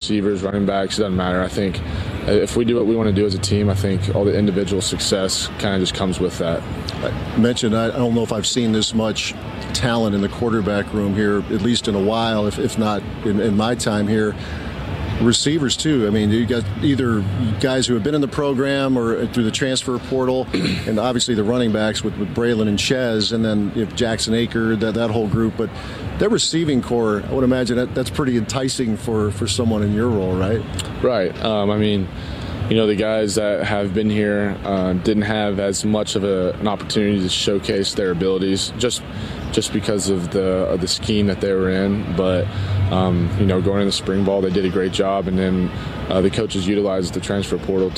receivers, running backs, it doesn't matter. I think if we do what we want to do as a team, I think all the individual success kind of just comes with that. I mentioned, I don't know if I've seen this much talent in the quarterback room here, at least in a while, if not in my time here. Receivers too. I mean, you got either guys who have been in the program or through the transfer portal, and obviously the running backs with Braylon and Chez, and then Jackson Aker, that whole group. But their receiving core, I would imagine that's pretty enticing for someone in your role, right? Right. I mean, the guys that have been here didn't have as much of an opportunity to showcase their abilities just because of the scheme that they were in. But going into spring ball, they did a great job, and then the coaches utilized the transfer portal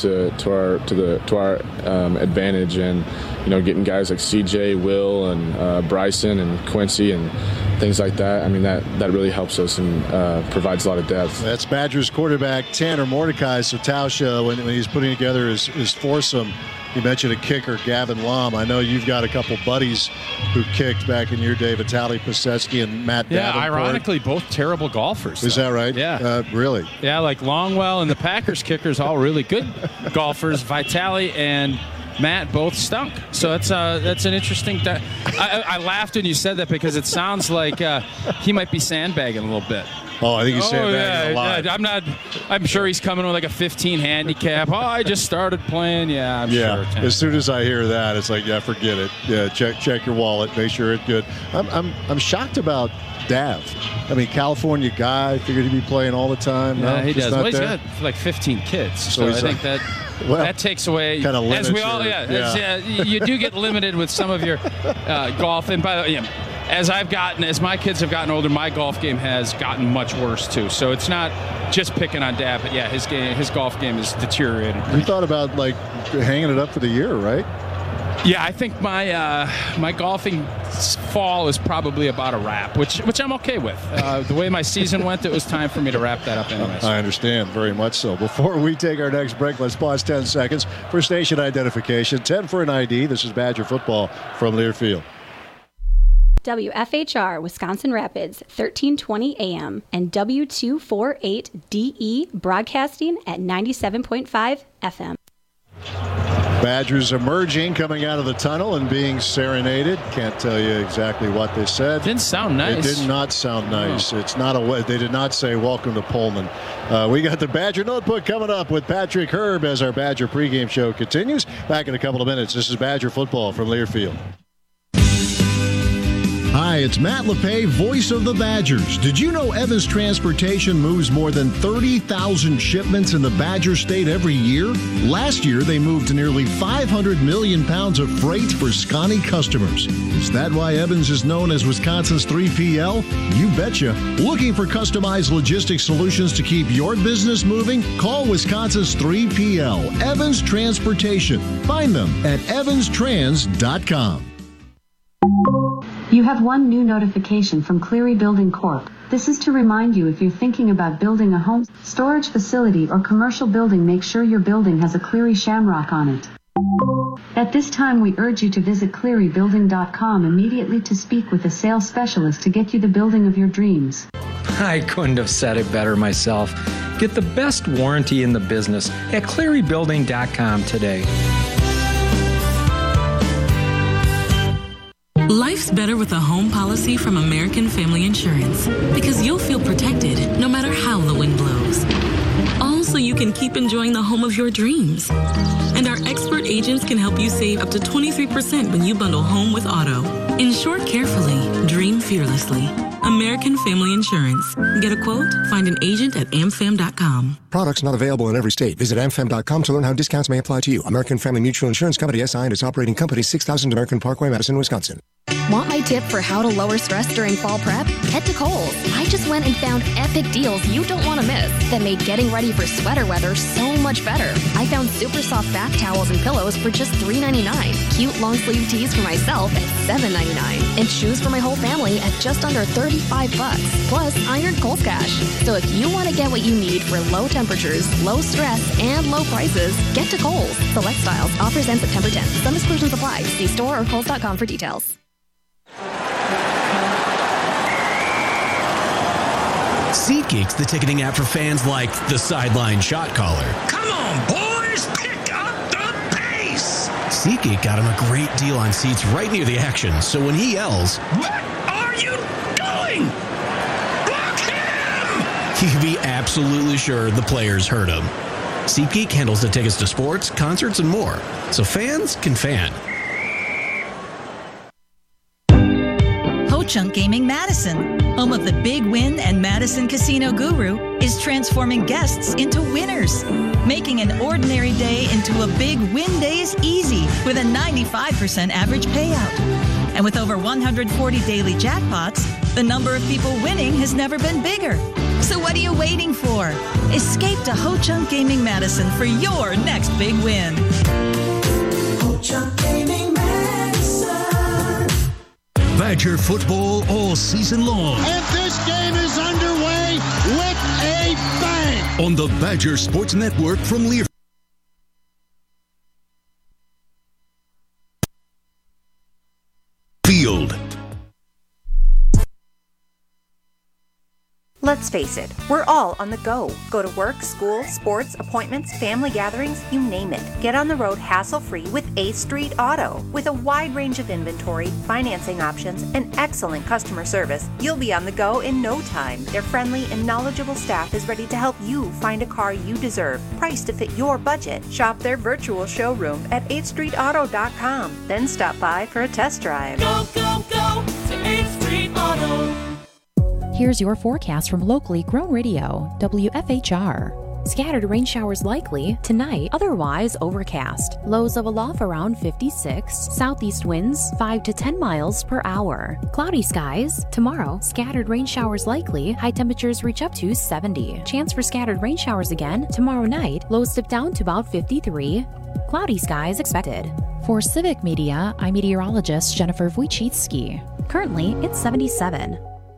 to our advantage, and getting guys like CJ, Will, and Bryson and Quincy and things like that. I mean, that really helps us and provides a lot of depth. That's Badgers quarterback Tanner Mordecai. So Tausche, when he's putting together his foursome, you mentioned a kicker, Gavin Lom. I know you've got a couple buddies who kicked back in your day, Vitaly Pisetsky and Matt Davenport. Ironically, both terrible golfers. Is that right? Yeah. Really? Yeah, like Longwell and the Packers kickers, all really good golfers. Vitaly and Matt both stunk. So that's an interesting. I laughed when you said that because it sounds like he might be sandbagging a little bit. Oh, I think he's sandbagging a lot. Yeah, I'm sure he's coming with like a 15 handicap. Oh, I just started playing. Yeah, I'm sure. As soon as I hear that, it's like, forget it. Yeah, check your wallet, make sure it's good. I'm shocked about Dav. I mean, California guy, figured he'd be playing all the time. Yeah, no, he does. Well, he's there? got like 15 kids, so I think that takes away. Kind of limits as we all, you do get limited with some of your golf. And by the way, as my kids have gotten older, my golf game has gotten much worse too. So it's not just picking on Dad, but his golf game is deteriorated. You thought about hanging it up for the year, right? Yeah, I think my golfing fall is probably about a wrap, which I'm okay with. The way my season went, it was time for me to wrap that up anyway. I understand, very much so. Before we take our next break, let's pause 10 seconds for station identification. 10 for an ID. This is Badger football from Learfield. WFHR, Wisconsin Rapids, 1320 AM, and W248DE, broadcasting at 97.5 FM. Badgers emerging, coming out of the tunnel and being serenaded. Can't tell you exactly what they said. Didn't sound nice. It did not sound nice. It's not they did not say welcome to Pullman. We got the Badger Notebook coming up with Patrick Herb as our Badger pregame show continues. Back in a couple of minutes. This is Badger football from Learfield. Hi, it's Matt LePay, voice of the Badgers. Did you know Evans Transportation moves more than 30,000 shipments in the Badger State every year? Last year, they moved nearly 500 million pounds of freight for Scotty customers. Is that why Evans is known as Wisconsin's 3PL? You betcha. Looking for customized logistics solutions to keep your business moving? Call Wisconsin's 3PL, Evans Transportation. Find them at evanstrans.com. You have one new notification from Cleary Building Corp. This is to remind you if you're thinking about building a home, storage facility, or commercial building, make sure your building has a Cleary Shamrock on it. At this time, we urge you to visit clearybuilding.com immediately to speak with a sales specialist to get you the building of your dreams. I couldn't have said it better myself. Get the best warranty in the business at clearybuilding.com today. Life's better with a home policy from American Family Insurance because you'll feel protected no matter how the wind blows. All so you can keep enjoying the home of your dreams. And our expert agents can help you save up to 23% when you bundle home with auto. Insure carefully, dream fearlessly. American Family Insurance. Get a quote? Find an agent at amfam.com. Products not available in every state. Visit amfam.com to learn how discounts may apply to you. American Family Mutual Insurance Company, SI, and its operating company, 6000 American Parkway, Madison, Wisconsin. Want my tip for how to lower stress during fall prep? Head to Kohl's. I just went and found epic deals you don't want to miss that made getting ready for sweater weather so much better. I found super soft bath towels and pillows for just $3.99, cute long sleeve tees for myself at $7.99, and shoes for my whole family at just under $35, plus iron Kohl's Cash. So if you want to get what you need for low temperatures, low stress, and low prices, get to Kohl's. Select styles. Offers end September 10th. Some exclusions apply. See store or Kohl's.com for details. SeatGeek's the ticketing app for fans like the sideline shot caller. Come on, boys, pick up the pace! SeatGeek got him a great deal on seats right near the action, so when he yells, "What are you doing? Block him!" he can be absolutely sure the players heard him. SeatGeek handles the tickets to sports, concerts, and more, so fans can fan. Ho-Chunk Gaming Madison, home of the Big Win and Madison Casino Guru, is transforming guests into winners. Making an ordinary day into a big win day is easy with a 95% average payout. And with over 140 daily jackpots, the number of people winning has never been bigger. So what are you waiting for? Escape to Ho-Chunk Gaming Madison for your next big win. Ho-Chunk Gaming Madison. Badger football all season long. And this game is underway with a bang. On the Badger Sports Network from Learfield. Let's face it, we're all on the go. Go to work, school, sports, appointments, family gatherings, you name it. Get on the road hassle-free with 8th Street Auto. With a wide range of inventory, financing options, and excellent customer service, you'll be on the go in no time. Their friendly and knowledgeable staff is ready to help you find a car you deserve, priced to fit your budget. Shop their virtual showroom at 8thstreetauto.com. Then stop by for a test drive. Go, go, go to 8th Street Auto. Here's your forecast from locally grown radio, WFHR. Scattered rain showers likely tonight, otherwise overcast. Lows of aloft around 56. Southeast winds 5 to 10 miles per hour. Cloudy skies tomorrow. Scattered rain showers likely. High temperatures reach up to 70. Chance for scattered rain showers again tomorrow night. Lows dip down to about 53. Cloudy skies expected. For Civic Media, I'm meteorologist Jennifer Wojcicki. Currently, it's 77.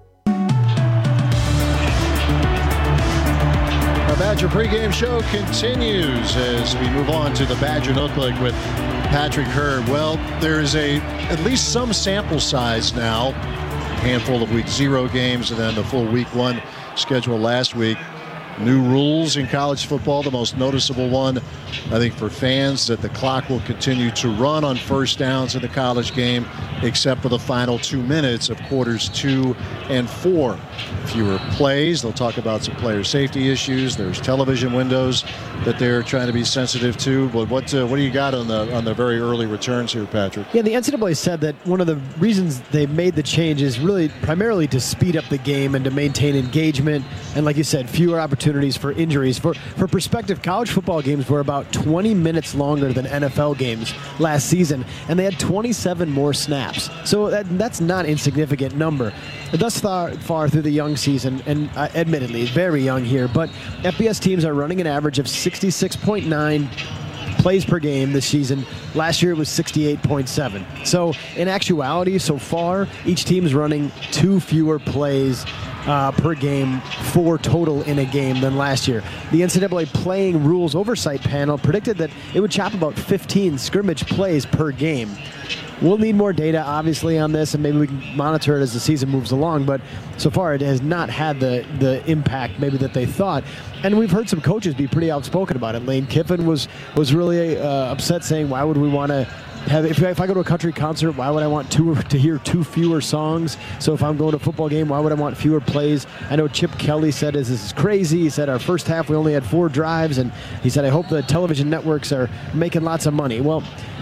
Our Badger pregame show continues as we move on to the Badger Notebook with Patrick Hurd. Well, there is at least some sample size now. A handful of week 0 games and then the full week 1 schedule last week. New rules in college football. The most noticeable one, I think, for fans, that the clock will continue to run on first downs in the college game, except for the final 2 minutes of quarters 2 and 4. Fewer plays. They'll talk about some player safety issues. There's television windows that they're trying to be sensitive to. But what do you got on the very early returns here, Patrick? Yeah, the NCAA said that one of the reasons they made the change is really primarily to speed up the game and to maintain engagement. And like you said, fewer opportunities for injuries. For perspective, college football games were about 20 minutes longer than NFL games last season, and they had 27 more snaps. So that's not an insignificant number. Thus far through the young season, and admittedly very young here, but FBS teams are running an average of 66.9 plays per game this season. Last year it was 68.7. So in actuality, so far, each team's running 2 fewer plays per game, 4 total in a game than last year. The NCAA Playing Rules Oversight Panel predicted that it would chop about 15 scrimmage plays per game. We'll need more data, obviously, on this, and maybe we can monitor it as the season moves along, but so far it has not had the impact maybe that they thought. And we've heard some coaches be pretty outspoken about it. Lane Kiffin was really upset, saying, why would we want to have, if I go to a country concert, why would I want to hear 2 fewer songs? So if I'm going to a football game, why would I want fewer plays? I know Chip Kelly said this is crazy. He said our first half we only had 4 drives, and he said I hope the television networks are making lots of money. Well,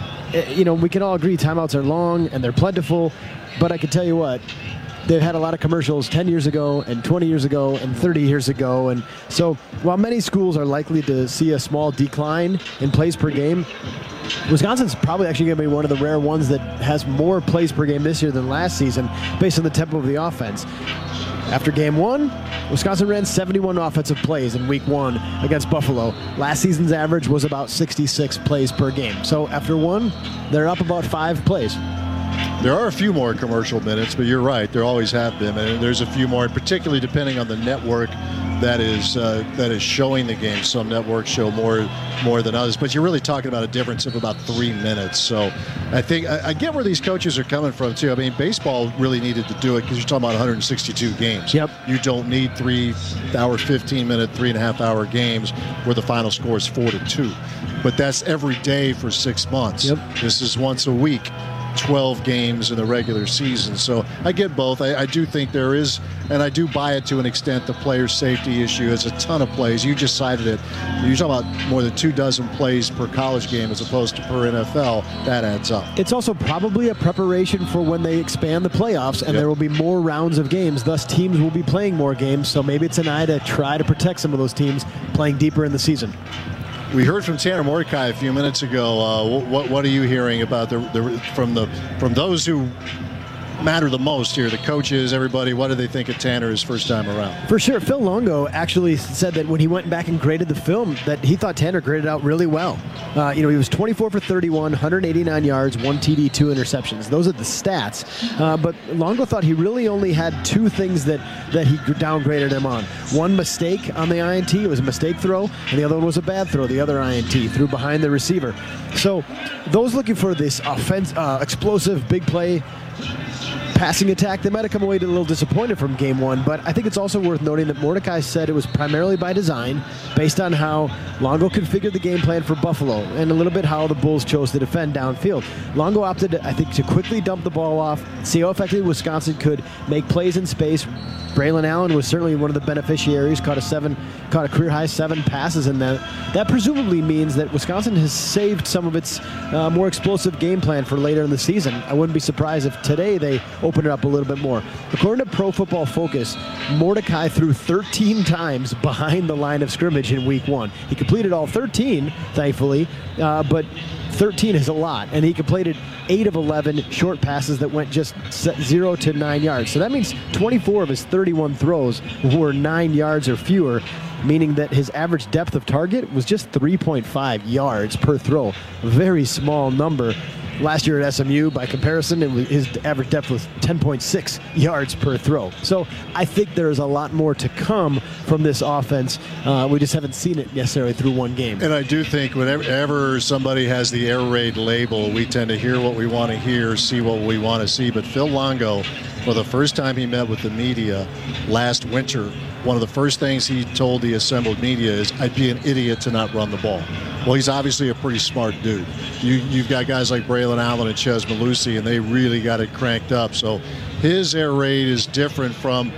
we can all agree timeouts are long and they're plentiful, but I can tell you what, they've had a lot of commercials 10 years ago and 20 years ago and 30 years ago. And so while many schools are likely to see a small decline in plays per game, Wisconsin's probably actually going to be one of the rare ones that has more plays per game this year than last season based on the tempo of the offense. After game 1, Wisconsin ran 71 offensive plays in week 1 against Buffalo. Last season's average was about 66 plays per game. So after 1, they're up about 5 plays. There are a few more commercial minutes, but you're right. There always have been. And there's a few more, particularly depending on the network that is showing the game. Some networks show more than others, but you're really talking about a difference of about 3 minutes. So I think I get where these coaches are coming from too. I mean, baseball really needed to do it because you're talking about 162 games. Yep. You don't need 3 hour, 15-minute, 3.5-hour games where the final score is 4-2. But that's every day for 6 months. Yep. This is once a week. 12 games in the regular season. So I get both. I do think there is, and I do buy it to an extent, the player safety issue. It's a ton of plays. You just cited it. You're talking about more than 24 plays per college game as opposed to per NFL. That adds up. It's also probably a preparation for when they expand the playoffs, and there will be more rounds of games. Thus, teams will be playing more games. So maybe it's an eye to try to protect some of those teams playing deeper in the season. We heard from Tanner Mordecai a few minutes ago. What are you hearing about from those who matter the most here, the coaches, everybody? What do they think of Tanner his first time around? For sure. Phil Longo actually said that when he went back and graded the film that he thought Tanner graded out really well. He was 24 for 31, 189 yards, 1 TD, 2 interceptions. Those are the stats. But Longo thought he really only had 2 things that he downgraded him on. One mistake on the INT. It was a mistake throw, and the other one was a bad throw. The other INT threw behind the receiver. So those looking for this explosive big play passing attack, they might have come away a little disappointed from game 1, but I think it's also worth noting that Mordecai said it was primarily by design, based on how Longo configured the game plan for Buffalo and a little bit how the Bulls chose to defend downfield. Longo opted, I think, to quickly dump the ball off, see how effectively Wisconsin could make plays in space. Braylon Allen was certainly one of the beneficiaries, caught a career-high 7 passes in that. That presumably means that Wisconsin has saved some of its more explosive game plan for later in the season. I wouldn't be surprised if today they open it up a little bit more. According to Pro Football Focus, Mordecai threw 13 times behind the line of scrimmage in week 1. He completed all 13, thankfully, but 13 is a lot, and he completed 8 of 11 short passes that went just 0 to 9 yards. So that means 24 of his 31 throws were 9 yards or fewer, meaning that his average depth of target was just 3.5 yards per throw. Very small number. Last year at SMU, by comparison, his average depth was 10.6 yards per throw. So I think there is a lot more to come from this offense. We just haven't seen it necessarily through one game. And I do think whenever somebody has the air raid label, we tend to hear what we want to hear, see what we want to see. But Phil Longo, for the first time he met with the media last winter, one of the first things he told the assembled media is, I'd be an idiot to not run the ball. Well, he's obviously a pretty smart dude. You've got guys like Braylon Allen and Chez Mellusi, and they really got it cranked up. So his air raid is different from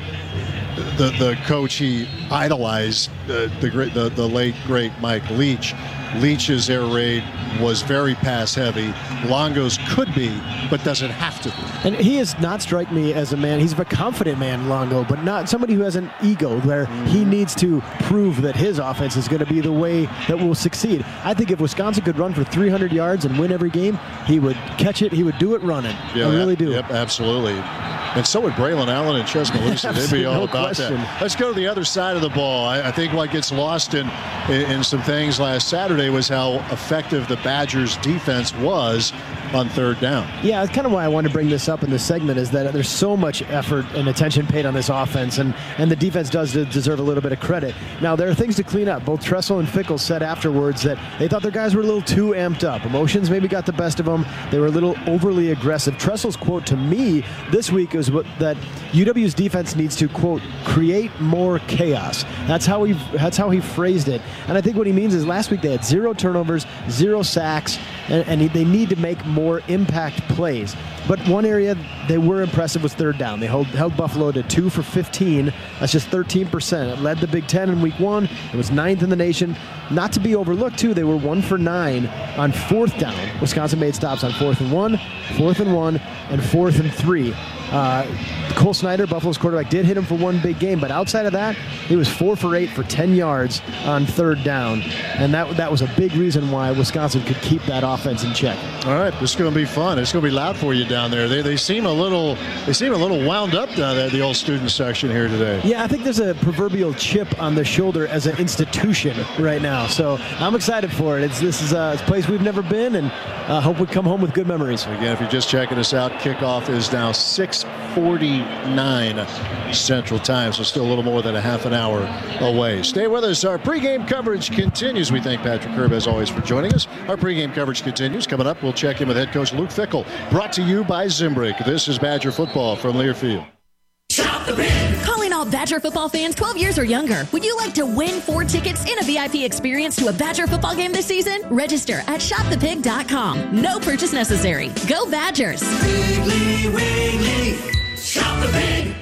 the coach he idolized, the late, great Mike Leach. Leach's air raid was very pass heavy. Longo's could be, but doesn't have to be. And he does not strike me as a man, he's a confident man, Longo, but not somebody who has an ego where he needs to prove that his offense is going to be the way that will succeed. I think if Wisconsin could run for 300 yards and win every game, he would catch it, he would do it running. Yeah, I really do. Yep, absolutely. And so would Braylon Allen and Chez Mellusi. They'd be all about that. Let's go to the other side of the ball. I think what gets lost in some things last Saturday was how effective the Badgers' defense was on third down. Yeah, that's kind of why I wanted to bring this up in this segment, is that there's so much effort and attention paid on this offense, and the defense does deserve a little bit of credit. Now, there are things to clean up. Both Tressel and Fickle said afterwards that they thought their guys were a little too amped up. Emotions maybe got the best of them. They were a little overly aggressive. Tressel's quote to me this week is that UW's defense needs to, quote, create more chaos. That's how he phrased it. And I think what he means is last week they had 0 turnovers, 0 sacks, and they need to make more impact plays. But one area they were impressive was third down. They held Buffalo to 2 for 15. That's just 13%. It led the Big Ten in week 1. It was 9th in the nation. Not to be overlooked, too, they were 1 for 9 on 4th down. Wisconsin made stops on 4th and 1, 4th and 1, and 4th and 3. Cole Snyder, Buffalo's quarterback, did hit him for one big game, but outside of that, he was 4 for 8 for 10 yards on third down, and that was a big reason why Wisconsin could keep that offense in check. All right, this is going to be fun. It's going to be loud for you down there. They seem a little wound up down there at the old student section here today. Yeah, I think there's a proverbial chip on the shoulder as an institution right now, so I'm excited for it. This is a place we've never been, and hope we come home with good memories. Again, if you're just checking us out, kickoff is now 6 6:49 Central Time, so still a little more than a half an hour away. Stay with us. Our pregame coverage continues. We thank Patrick Herb, as always, for joining us. Our pregame coverage continues. Coming up, we'll check in with head coach Luke Fickell. Brought to you by Zimbrick. This is Badger football from Learfield. Calling all Badger football fans 12 years or younger. Would you like to win 4 tickets in a VIP experience to a Badger football game this season? Register at shopthepig.com. No purchase necessary. Go Badgers! Wiggly, wiggly, shop the pig.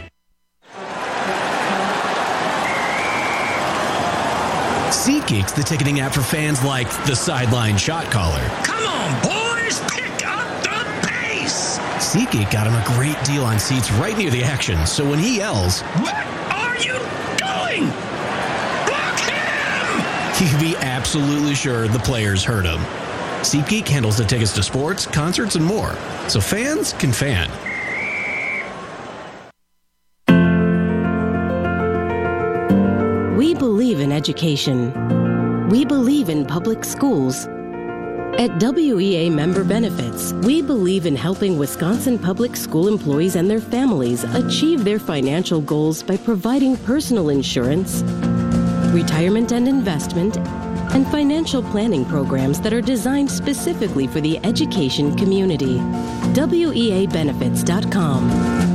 SeatGeek's the ticketing app for fans like the sideline shot caller. Come on, boys, pick up the pace. SeatGeek got him a great deal on seats right near the action, so when he yells, "What are you doing? Block him!" he can be absolutely sure the players heard him. SeatGeek handles the tickets to sports, concerts, and more, so fans can fan. We believe in education. We believe in public schools. At WEA Member Benefits, we believe in helping Wisconsin public school employees and their families achieve their financial goals by providing personal insurance, retirement and investment, and financial planning programs that are designed specifically for the education community. WEAbenefits.com.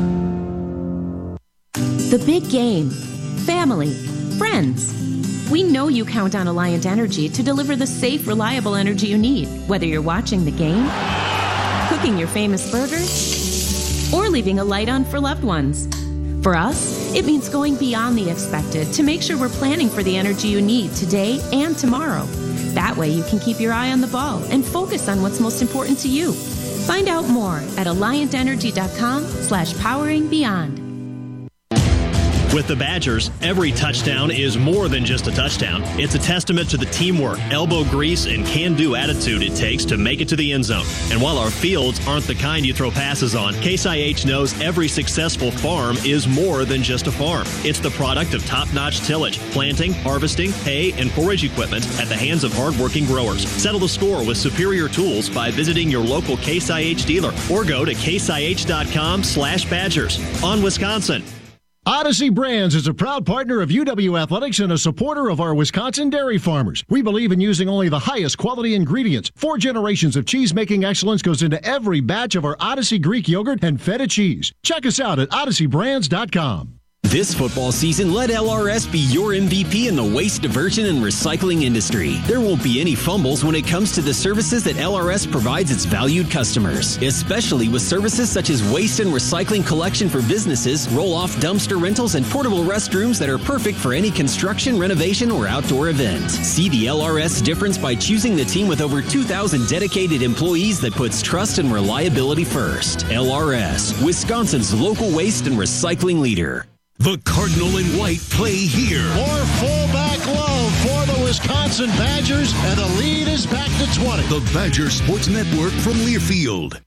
The big game. Family. Friends. We know you count on Alliant Energy to deliver the safe, reliable energy you need, whether you're watching the game, cooking your famous burgers, or leaving a light on for loved ones. For us, it means going beyond the expected to make sure we're planning for the energy you need today and tomorrow. That way you can keep your eye on the ball and focus on what's most important to you. Find out more at alliantenergy.com/poweringbeyond. With the Badgers, every touchdown is more than just a touchdown. It's a testament to the teamwork, elbow grease, and can-do attitude it takes to make it to the end zone. And while our fields aren't the kind you throw passes on, Case IH knows every successful farm is more than just a farm. It's the product of top-notch tillage, planting, harvesting, hay, and forage equipment at the hands of hard-working growers. Settle the score with superior tools by visiting your local Case IH dealer or go to caseih.com/Badgers. On Wisconsin. Odyssey Brands is a proud partner of UW Athletics and a supporter of our Wisconsin dairy farmers. We believe in using only the highest quality ingredients. 4 generations of cheese-making excellence goes into every batch of our Odyssey Greek yogurt and feta cheese. Check us out at odysseybrands.com. This football season, let LRS be your MVP in the waste diversion and recycling industry. There won't be any fumbles when it comes to the services that LRS provides its valued customers, especially with services such as waste and recycling collection for businesses, roll-off dumpster rentals, and portable restrooms that are perfect for any construction, renovation, or outdoor event. See the LRS difference by choosing the team with over 2,000 dedicated employees that puts trust and reliability first. LRS, Wisconsin's local waste and recycling leader. The Cardinal and White play here. More fullback love for the Wisconsin Badgers, and the lead is back to 20. The Badger Sports Network from Learfield.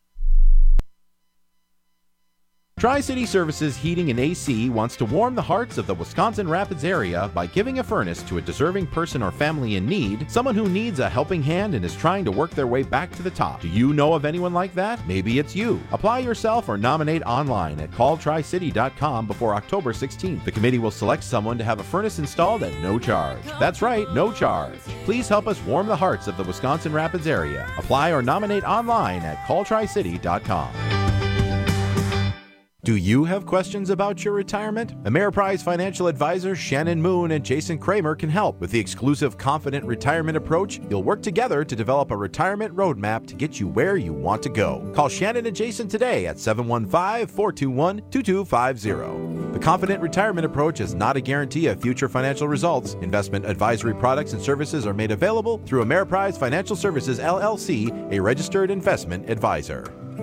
Tri-City Services Heating and AC wants to warm the hearts of the Wisconsin Rapids area by giving a furnace to a deserving person or family in need, someone who needs a helping hand and is trying to work their way back to the top. Do you know of anyone like that? Maybe it's you. Apply yourself or nominate online at calltricity.com before October 16th. The committee will select someone to have a furnace installed at no charge. That's right, no charge. Please help us warm the hearts of the Wisconsin Rapids area. Apply or nominate online at calltricity.com. Do you have questions about your retirement? Ameriprise financial advisors Shannon Moon and Jason Kramer can help. With the exclusive Confident Retirement Approach, you'll work together to develop a retirement roadmap to get you where you want to go. Call Shannon and Jason today at 715-421-2250. The Confident Retirement Approach is not a guarantee of future financial results. Investment advisory products and services are made available through Ameriprise Financial Services, LLC, a registered investment advisor.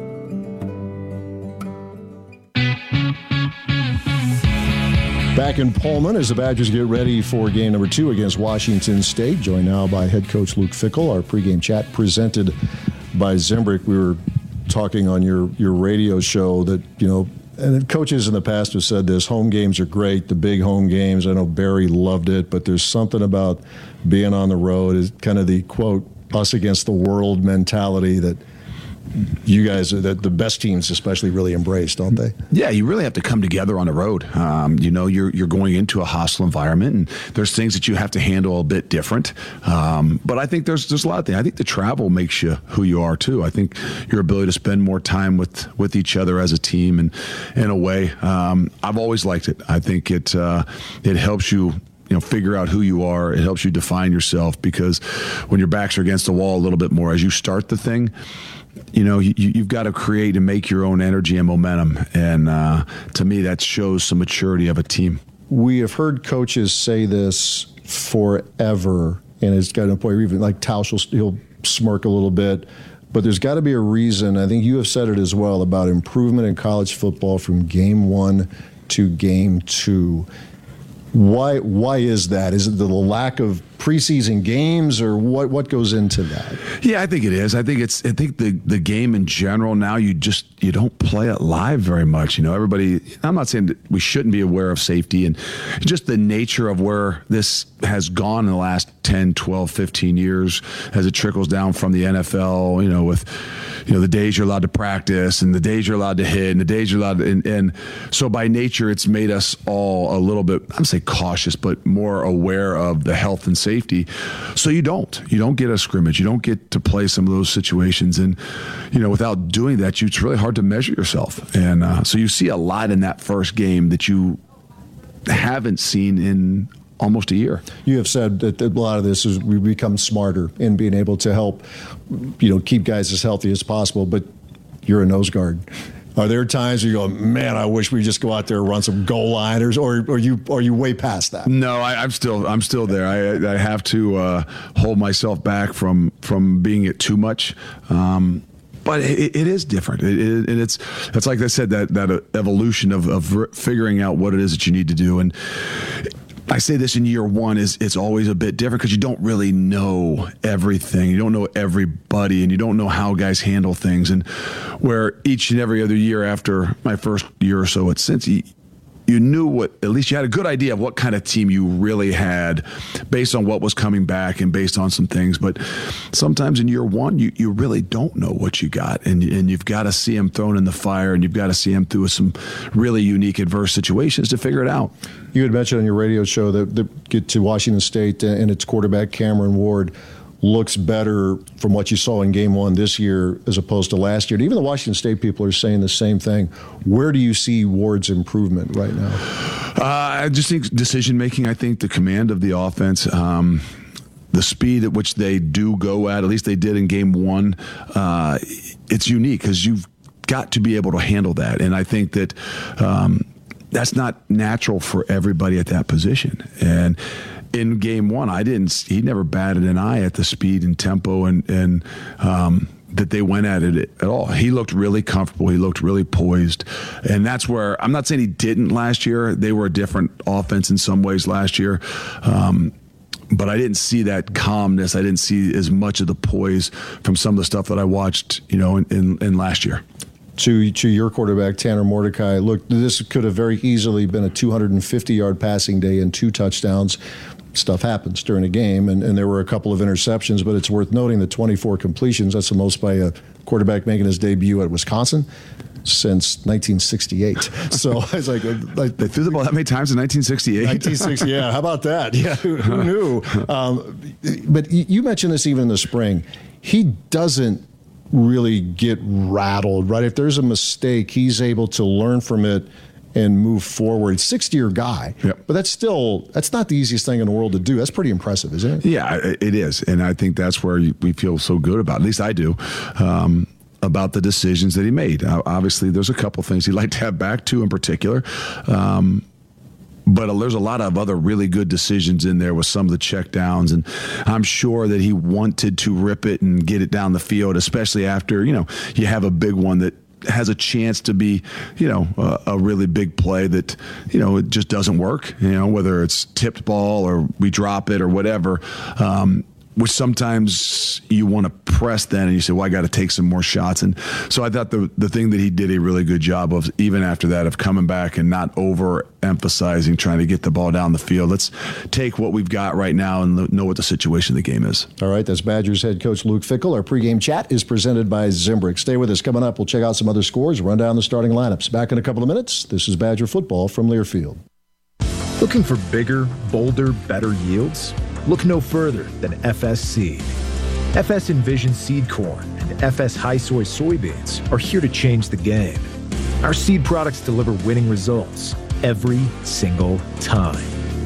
Back in Pullman as the Badgers get ready for game number 2 against Washington State. Joined now by head coach Luke Fickell. Our pregame chat presented by Zimbrick. We were talking on your radio show that, you know, and coaches in the past have said this, home games are great, the big home games. I know Barry loved it, but there's something about being on the road, is kind of the, quote, us against the world mentality that you guys, the best teams especially, really embrace, don't they? Yeah, you really have to come together on the road. You're going into a hostile environment, and there's things that you have to handle a bit different. But I think there's a lot of things. I think the travel makes you who you are too. I think your ability to spend more time with each other as a team, and in a way, I've always liked it. I think it helps you figure out who you are. It helps you define yourself, because when your backs are against the wall a little bit more as you start the thing, you've got to create and make your own energy and momentum. And to me, that shows some maturity of a team. We have heard coaches say this forever, and it's got to a point where even like Tausch, he'll smirk a little bit. But there's got to be a reason. I think you have said it as well about improvement in college football from game 1 to game 2. Why is that? Is it the lack of preseason games, or what goes into that? Yeah, I think it is. I think the game in general now, you don't play it live very much. Everybody, I'm not saying that we shouldn't be aware of safety, and just the nature of where this has gone in the last 10, 12, 15 years as it trickles down from the NFL, with the days you're allowed to practice and the days you're allowed to hit and the days you're allowed to, and so by nature it's made us all a little bit, I'm say cautious, but more aware of the health and safety. So you don't get a scrimmage, you don't get to play some of those situations, and without doing that, it's really hard to measure yourself. And so you see a lot in that first game that you haven't seen in almost a year. You have said that a lot of this is we become smarter in being able to help, keep guys as healthy as possible, but you're a nose guard. Are there times where you go, man, I wish we just go out there and run some goal liners, or are you way past that? No, I'm still there. I have to hold myself back from being it too much. But it is different, and it's like I said, that evolution of figuring out what it is that you need to do. And I say this in year 1 it's always a bit different because you don't really know everything. You don't know everybody, and you don't know how guys handle things. And where each and every other year after my first year or so at Cincy, you knew at least you had a good idea of what kind of team you really had based on what was coming back and based on some things. But sometimes in year 1, you really don't know what you got, and you've got to see them thrown in the fire, and you've got to see them through some really unique adverse situations to figure it out. You had mentioned on your radio show that get to Washington State and its quarterback Cameron Ward looks better from what you saw in game 1 this year as opposed to last year. And even the Washington State people are saying the same thing. Where do you see Ward's improvement right now? I just think decision-making. I think the command of the offense, the speed at which they do go at least they did in game 1, it's unique because you've got to be able to handle that. And I think that that's not natural for everybody at that position. And in game 1, he never batted an eye at the speed and tempo and that they went at it at all. He looked really comfortable. He looked really poised. And that's where, I'm not saying he didn't last year. They were a different offense in some ways last year. But I didn't see that calmness. I didn't see as much of the poise from some of the stuff that I watched, in last year. To your quarterback, Tanner Mordecai, look, this could have very easily been a 250-yard passing day and 2 touchdowns. Stuff happens during a game, and there were a couple of interceptions, but it's worth noting the 24 completions. That's the most by a quarterback making his debut at Wisconsin since 1968. So I was like they threw the ball that many times in 1968? 1960, yeah. How about that? Yeah, who knew? But you mentioned this even in the spring. He doesn't really get rattled, right? If there's a mistake, he's able to learn from it and move forward. 6th-year guy, but that's not the easiest thing in the world to do. That's pretty impressive, isn't it? Yeah, it is, and I think that's where we feel so good about, at least I do, about the decisions that he made. Obviously, there's a couple things he'd like to have back to in particular, but there's a lot of other really good decisions in there with some of the checkdowns, and I'm sure that he wanted to rip it and get it down the field, especially after, you have a big one that has a chance to be, a really big play that, it just doesn't work, whether it's tipped ball or we drop it or whatever. which sometimes you want to press then and you say, well, I got to take some more shots. And so I thought the thing that he did a really good job of, even after that, of coming back and not overemphasizing trying to get the ball down the field. Let's take what we've got right now and know what the situation of the game is. All right, that's Badgers head coach Luke Fickell. Our pregame chat is presented by Zimbrick. Stay with us. Coming up, we'll check out some other scores, run down the starting lineups. Back in a couple of minutes. This is Badger football from Learfield. Looking for bigger, bolder, better yields? Look no further than FS Seed. FS Envision seed corn and FS High Soy soybeans are here to change the game. Our seed products deliver winning results every single time.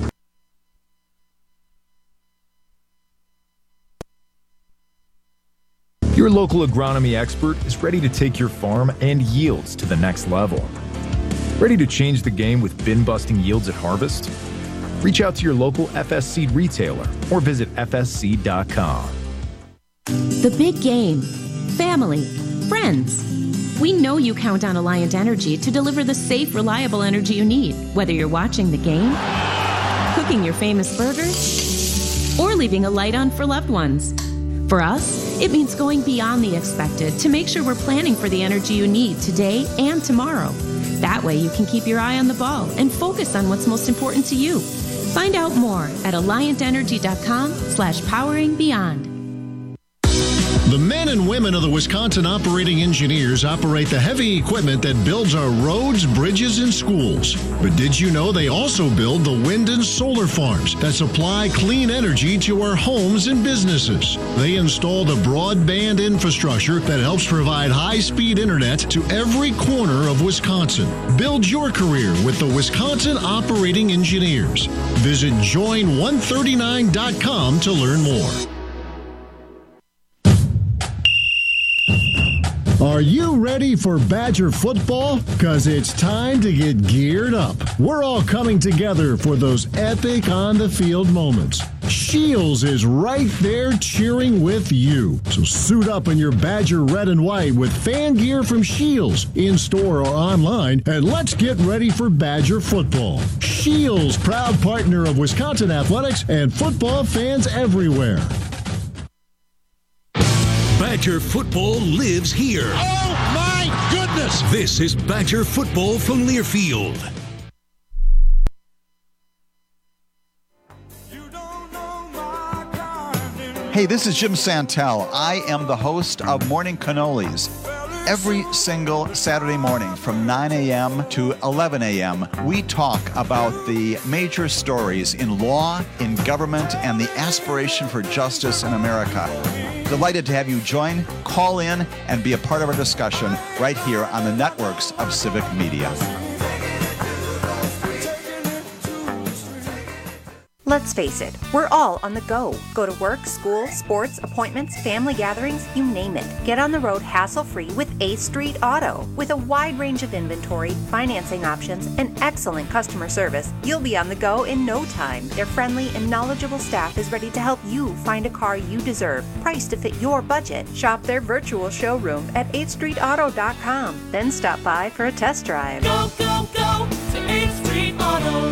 Your local agronomy expert is ready to take your farm and yields to the next level. Ready to change the game with bin-busting yields at harvest? Reach out to your local FS Seed retailer or visit fsseed.com. The big game. Family. Friends. We know you count on Alliant Energy to deliver the safe, reliable energy you need, whether you're watching the game, cooking your famous burgers, or leaving a light on for loved ones. For us, it means going beyond the expected to make sure we're planning for the energy you need today and tomorrow. That way you can keep your eye on the ball and focus on what's most important to you. Find out more at alliantenergy.com/poweringbeyond. The men and women of the Wisconsin Operating Engineers operate the heavy equipment that builds our roads, bridges, and schools. But did you know they also build the wind and solar farms that supply clean energy to our homes and businesses? They install the broadband infrastructure that helps provide high-speed internet to every corner of Wisconsin. Build your career with the Wisconsin Operating Engineers. Visit join139.com to learn more. Are you ready for Badger football? Because it's time to get geared up. We're all coming together for those epic on-the-field moments. Shields is right there cheering with you. So suit up in your Badger red and white with fan gear from Shields, in-store or online, and let's get ready for Badger football. Shields, proud partner of Wisconsin athletics and football fans everywhere. Badger football lives here. Oh, my goodness! This is Badger football from Learfield. Hey, this is Jim Santel. I am the host of Morning Cannolis. Every single Saturday morning from 9 a.m. to 11 a.m., we talk about the major stories in law, in government, and the aspiration for justice in America. Delighted to have you join, call in, and be a part of our discussion right here on the networks of Civic Media. Let's face it, we're all on the go. Go to work, school, sports, appointments, family gatherings, you name it. Get on the road hassle-free with A Street Auto. With a wide range of inventory, financing options, and excellent customer service, you'll be on the go in no time. Their friendly and knowledgeable staff is ready to help you find a car you deserve, priced to fit your budget. Shop their virtual showroom at 8thstreetauto.com. Then stop by for a test drive. Go, go, go to 8th Street Auto.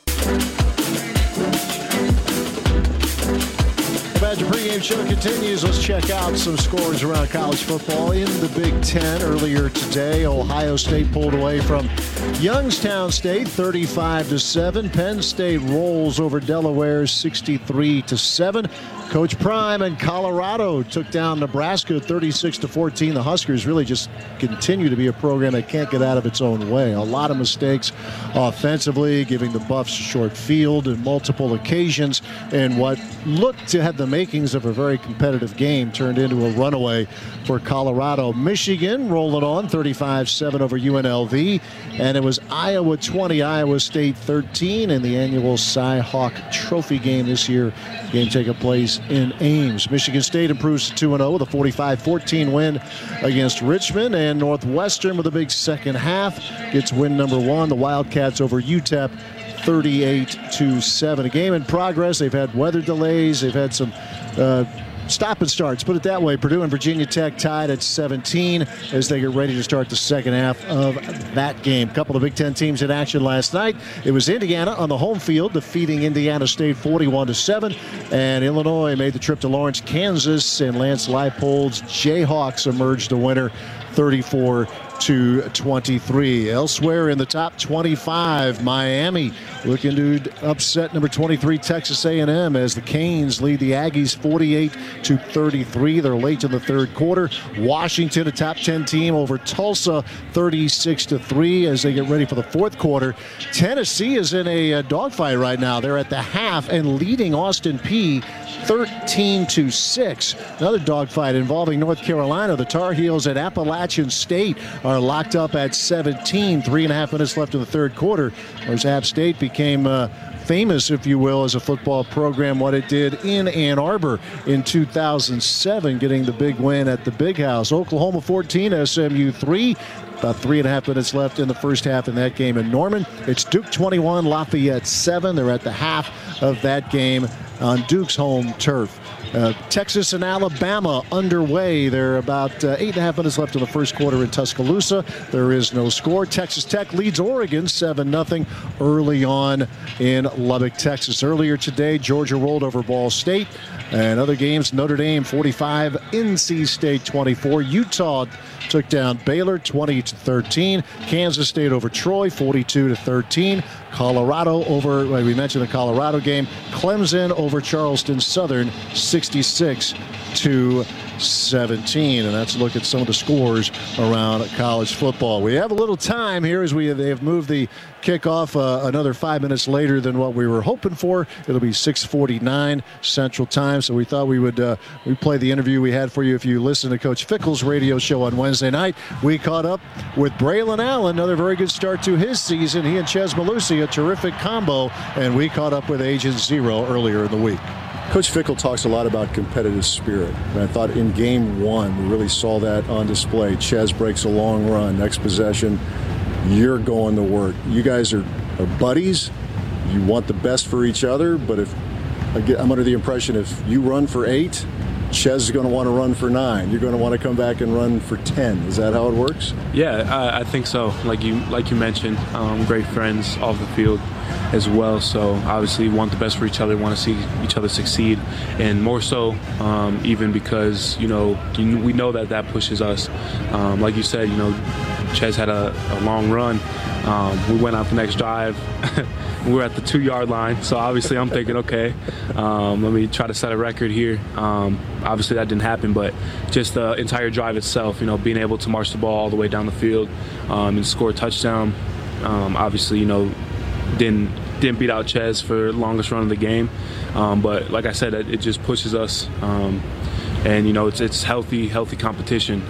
Badger pregame show continues. Let's check out some scores around college football in the Big Ten. Earlier today, Ohio State pulled away from Youngstown State 35-7. Penn State rolls over Delaware 63-7. Coach Prime and Colorado took down Nebraska 36-14. The Huskers really just continue to be a program that can't get out of its own way. A lot of mistakes offensively, giving the Buffs a short field in multiple occasions, and what looked to have the makings of a very competitive game turned into a runaway for Colorado. Michigan rolling on 35-7 over UNLV, and it was Iowa 20, Iowa State 13 in the annual Cy-Hawk Trophy game this year. Game taking place in Ames. Michigan State improves to 2-0 with a 45-14 win against Richmond, and Northwestern with a big second half gets win number 1. The Wildcats over UTEP 38-7. A game in progress. They've had weather delays. They've had some stop and starts, put it that way. Purdue and Virginia Tech tied at 17 as they get ready to start the second half of that game. A couple of Big Ten teams in action last night. It was Indiana on the home field defeating Indiana State 41-7, and Illinois made the trip to Lawrence, Kansas, and Lance Leipold's Jayhawks emerged the winner 34-23. Elsewhere in the top 25, Miami looking to upset number 23 Texas A&M as the Canes lead the Aggies 48-33. They're late in the third quarter. Washington, a top 10 team, over Tulsa 36-3 as they get ready for the fourth quarter. Tennessee is in a dogfight right now. They're at the half and leading Austin Peay 13-6. Another dogfight involving North Carolina. The Tar Heels at Appalachian State are locked up at 17. 3.5 minutes left in the third quarter. Whereas App State became famous, if you will, as a football program, what it did in Ann Arbor in 2007, getting the big win at the Big House. Oklahoma 14, SMU 3. About 3.5 minutes left in the first half in that game in Norman. It's Duke 21, Lafayette 7. They're at the half of that game on Duke's home turf. Texas and Alabama underway. There are about 8.5 minutes left in the first quarter in Tuscaloosa. There is no score. Texas Tech leads Oregon 7-0 early on in Lubbock, Texas. Earlier today, Georgia rolled over Ball State. And other games, Notre Dame 45, NC State 24. Utah took down Baylor 20-13. Kansas State over Troy 42-13. Colorado over, well, we mentioned the Colorado game. Clemson over Charleston Southern 66-17. And that's a look at some of the scores around college football. We have a little time here as they have moved the kickoff another 5 minutes later than what we were hoping for. It'll be 6:49 Central Time. So we thought we would play the interview we had for you if you listen to Coach Fickell's radio show on Wednesday night. We caught up with Braylon Allen, another very good start to his season. He and Chez Mellusi, a terrific combo, and we caught up with Agent Zero earlier in the week. Coach Fickell talks a lot about competitive spirit. And I thought in game one, we really saw that on display. Chez breaks a long run. Next possession, you're going to work. You guys are buddies. You want the best for each other. But I'm under the impression if you run for 8, Chez is going to want to run for 9. You're going to want to come back and run for 10. Is that how it works? Yeah, I think so. Like you mentioned, great friends off the field as well. So obviously want the best for each other, want to see each other succeed, and more so even because we know that pushes us. Like you said, Chez had a long run. We went out the next drive. We were at the 2-yard line, so obviously I'm thinking, okay, let me try to set a record here. Obviously that didn't happen, but just the entire drive itself, being able to march the ball all the way down the field and score a touchdown, obviously, didn't beat out Chez for the longest run of the game, but like I said, it just pushes us. And it's healthy competition.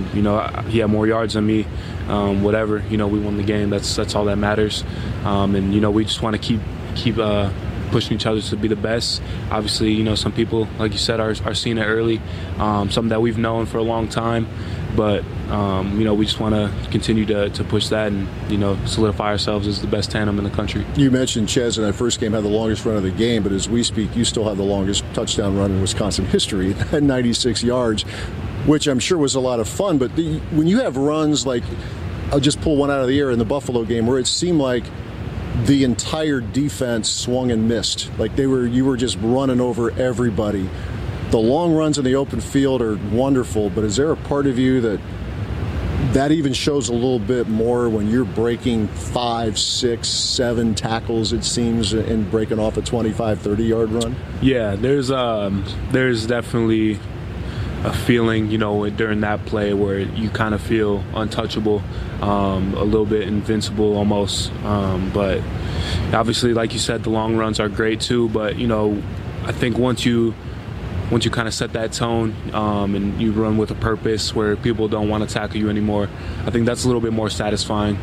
He had more yards than me. Whatever. We won the game. That's all that matters. And we just want to keep pushing each other to be the best. Obviously, some people, like you said, are seeing it early. Something that we've known for a long time. But we just want to continue to push that and solidify ourselves as the best tandem in the country. You mentioned Chez in that first game had the longest run of the game, but as we speak, you still have the longest touchdown run in Wisconsin history at 96 yards, which I'm sure was a lot of fun. But when you have runs like, I'll just pull one out of the air in the Buffalo game where it seemed like the entire defense swung and missed, like you were just running over everybody. The long runs in the open field are wonderful, but is there a part of you that even shows a little bit more when you're breaking 5, 6, 7 tackles, it seems, and breaking off a 25, 30-yard run? Yeah, there's definitely a feeling, during that play where you kind of feel untouchable, a little bit invincible almost. But obviously, like you said, the long runs are great too. But, I think once you kind of set that tone and you run with a purpose where people don't want to tackle you anymore, I think that's a little bit more satisfying.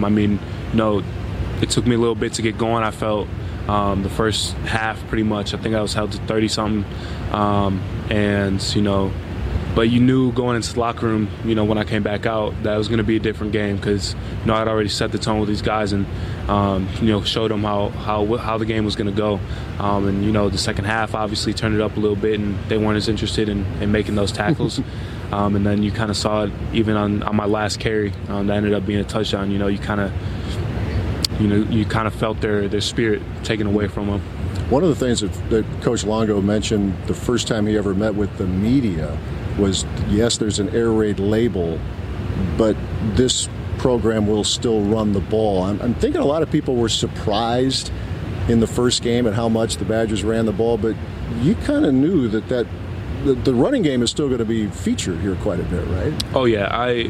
It took me a little bit to get going. I felt the first half pretty much. I think I was held to 30-something. And, But you knew going into the locker room, when I came back out, that it was going to be a different game because, I'd already set the tone with these guys and, showed them how the game was going to go. And, the second half obviously turned it up a little bit, and they weren't as interested in making those tackles. And then you kind of saw it even on my last carry that ended up being a touchdown. You kind of felt their spirit taken away from them. One of the things that Coach Longo mentioned the first time he ever met with the media was, yes, there's an air raid label, but this program will still run the ball. I'm thinking a lot of people were surprised in the first game at how much the Badgers ran the ball, but you kind of knew that the running game is still going to be featured here quite a bit, right? Oh, yeah.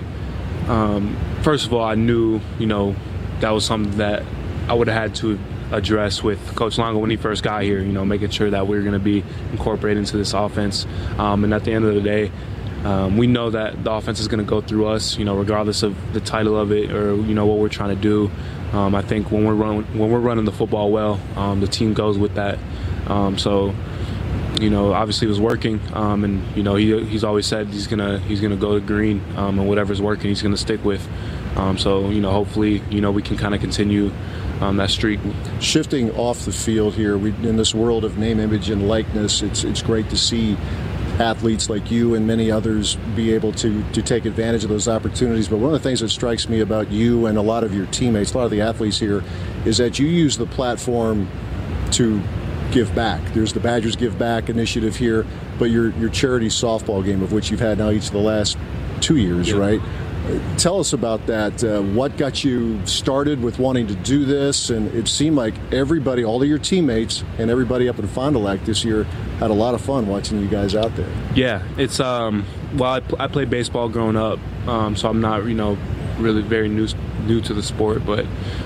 First of all, I knew, that was something that I would have had to address with Coach Longo when he first got here, making sure that we were going to be incorporated into this offense. And at the end of the day, we know that the offense is going to go through us, regardless of the title of it or, what we're trying to do. I think when we're running the football well, the team goes with that. So, obviously it was working, and he's always said he's gonna go to green, and whatever's working he's gonna stick with. So hopefully we can kind of continue that streak. Shifting off the field here, in this world of name, image, and likeness, it's great to see athletes like you and many others be able to take advantage of those opportunities. But one of the things that strikes me about you and a lot of your teammates, a lot of the athletes here, is that you use the platform to give back. There's the Badgers Give Back initiative here, but your charity softball game, of which you've had now each of the last 2 years, yeah. Right? Tell us about that. What got you started with wanting to do this? And it seemed like everybody, all of your teammates and everybody up in Fond du Lac this year had a lot of fun watching you guys out there. Yeah, it's I played baseball growing up, so I'm not really very new to the sport, but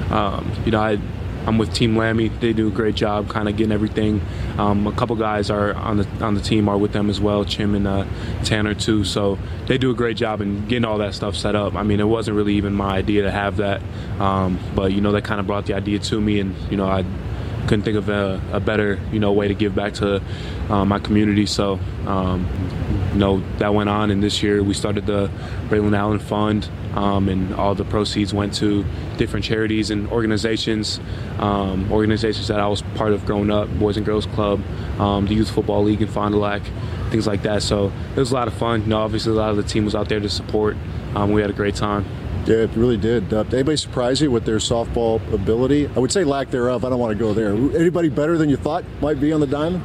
I'm with Team Lammy. They do a great job kind of getting everything. A couple guys are on the team are with them as well, Chim and Tanner too. So they do a great job in getting all that stuff set up. I mean, it wasn't really even my idea to have that, but they kind of brought the idea to me, and I couldn't think of a better way to give back to my community. So that went on, and this year we started the Braylon Allen Fund, and all the proceeds went to different charities and organizations that I was part of growing up, Boys and Girls Club, the Youth Football League in Fond du Lac, things like that. So it was a lot of fun. Obviously a lot of the team was out there to support. We had a great time. Yeah, it really did. Anybody surprise you with their softball ability? I would say lack thereof. I don't want to go there. Anybody better than you thought might be on the diamond?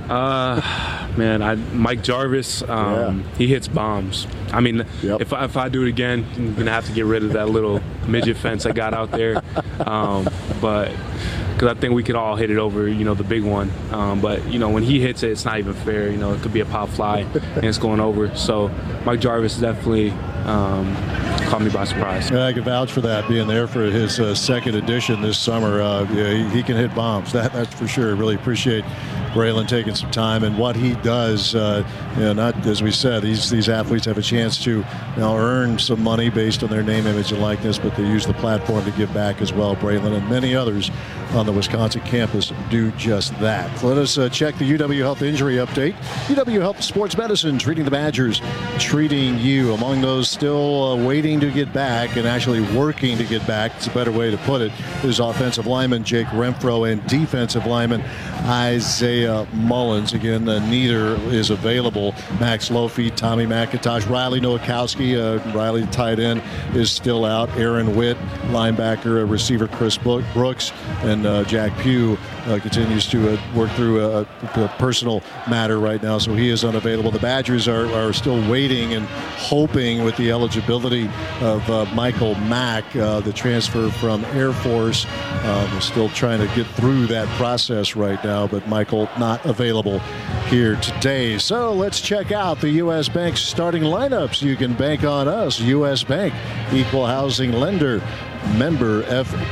Mike Jarvis, he hits bombs. I mean, yep. If I do it again, I'm going to have to get rid of that little midget fence I got out there. But because I think we could all hit it over, the big one. But, when he hits it, it's not even fair. It could be a pop fly and it's going over. So Mike Jarvis definitely caught me by surprise. Yeah, I can vouch for that, being there for his second edition this summer. He can hit bombs, that's for sure. Really appreciate Braylon taking some time and what he does. Not, as we said, these athletes have a chance to earn some money based on their name, image, and likeness, but they use the platform to give back as well. Braylon and many others on the Wisconsin campus do just that. Let us check the UW Health injury update. UW Health Sports Medicine, treating the Badgers, treating you. Among those still waiting to get back and actually working to get back, it's a better way to put it, is offensive lineman Jake Renfro and defensive lineman Isaiah Mullins. Again, neither is available. Max Lofi, Tommy McIntosh, Riley Nowakowski, Riley tight end, is still out. Aaron Witt, linebacker, receiver Chris Brooks, and Jack Pugh continues to work through a personal matter right now, so he is unavailable. The Badgers are still waiting and hoping with the eligibility of Michael Mack, the transfer from Air Force. They're still trying to get through that process right now, but Michael not available here today. So let's check out the U.S. Bank starting lineups. You can bank on us. U.S. Bank, equal housing lender. member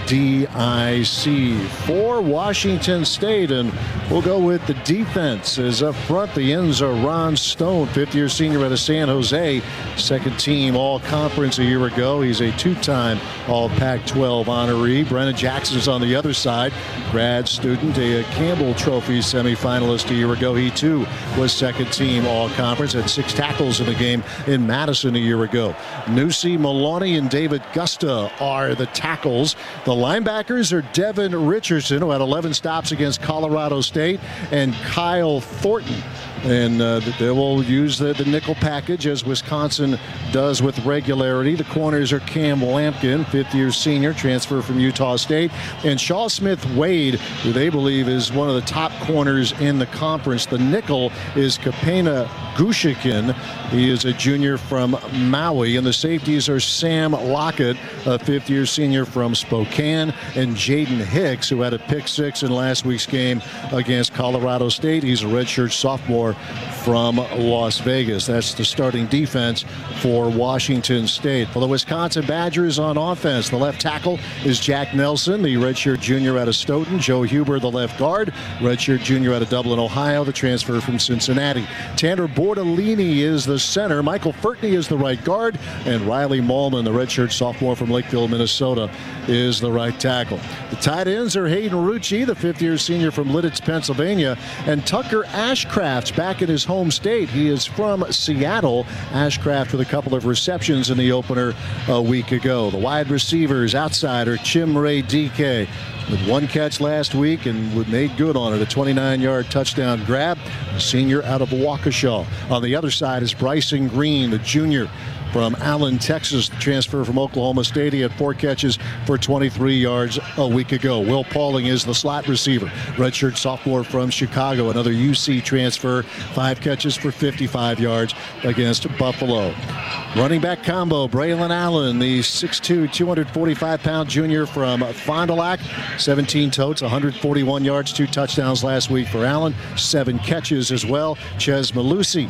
FDIC. For Washington State, and we'll go with the defense, is up front. The ends are Ron Stone, fifth-year senior out of San Jose, second-team All-Conference a year ago. He's a two-time All-Pac-12 honoree. Brennan Jackson's on the other side, grad student, a Campbell Trophy semifinalist a year ago. He, too, was second-team All-Conference, had 6 tackles in the game in Madison a year ago. Nusi Maloney and David Gusta are the tackles. The linebackers are Devin Richardson, who had 11 stops against Colorado State, and Kyle Thornton. And they will use the nickel package, as Wisconsin does with regularity. The corners are Cam Lampkin, fifth-year senior, transfer from Utah State, and Shaw Smith-Wade, who they believe is one of the top corners in the conference. The nickel is Kapena Gushikin. He is a junior from Maui. And the safeties are Sam Lockett, a fifth-year senior from Spokane, and Jaden Hicks, who had a pick 6 in last week's game against Colorado State. He's a redshirt sophomore from Las Vegas. That's the starting defense for Washington State. For the Wisconsin Badgers on offense, the left tackle is Jack Nelson, the redshirt junior out of Stoughton. Joe Huber, the left guard, redshirt junior out of Dublin, Ohio, the transfer from Cincinnati. Tanner Bordolini is the center. Michael Furtney is the right guard, and Riley Mallman, the redshirt sophomore from Lakeville, Minnesota, is the right tackle. The tight ends are Hayden Rucci, the fifth-year senior from Lidditz, Pennsylvania, and Tucker Ashcraft back in his home state. He is from Seattle. Ashcraft with a couple of receptions in the opener a week ago. The wide receivers outside are Chimere Dike, with one catch last week and made good on it, a 29-yard touchdown grab, a senior out of Waukesha. On the other side is Bryson Green, the junior from Allen, Texas, the transfer from Oklahoma State. He had 4 catches for 23 yards a week ago. Will Pauling is the slot receiver, redshirt sophomore from Chicago, another UC transfer, 5 catches for 55 yards against Buffalo. Running back combo, Braylon Allen, the 6'2", 245-pound junior from Fond du Lac, 17 totes, 141 yards, 2 touchdowns last week for Allen, 7 catches as well. Ches Malusi,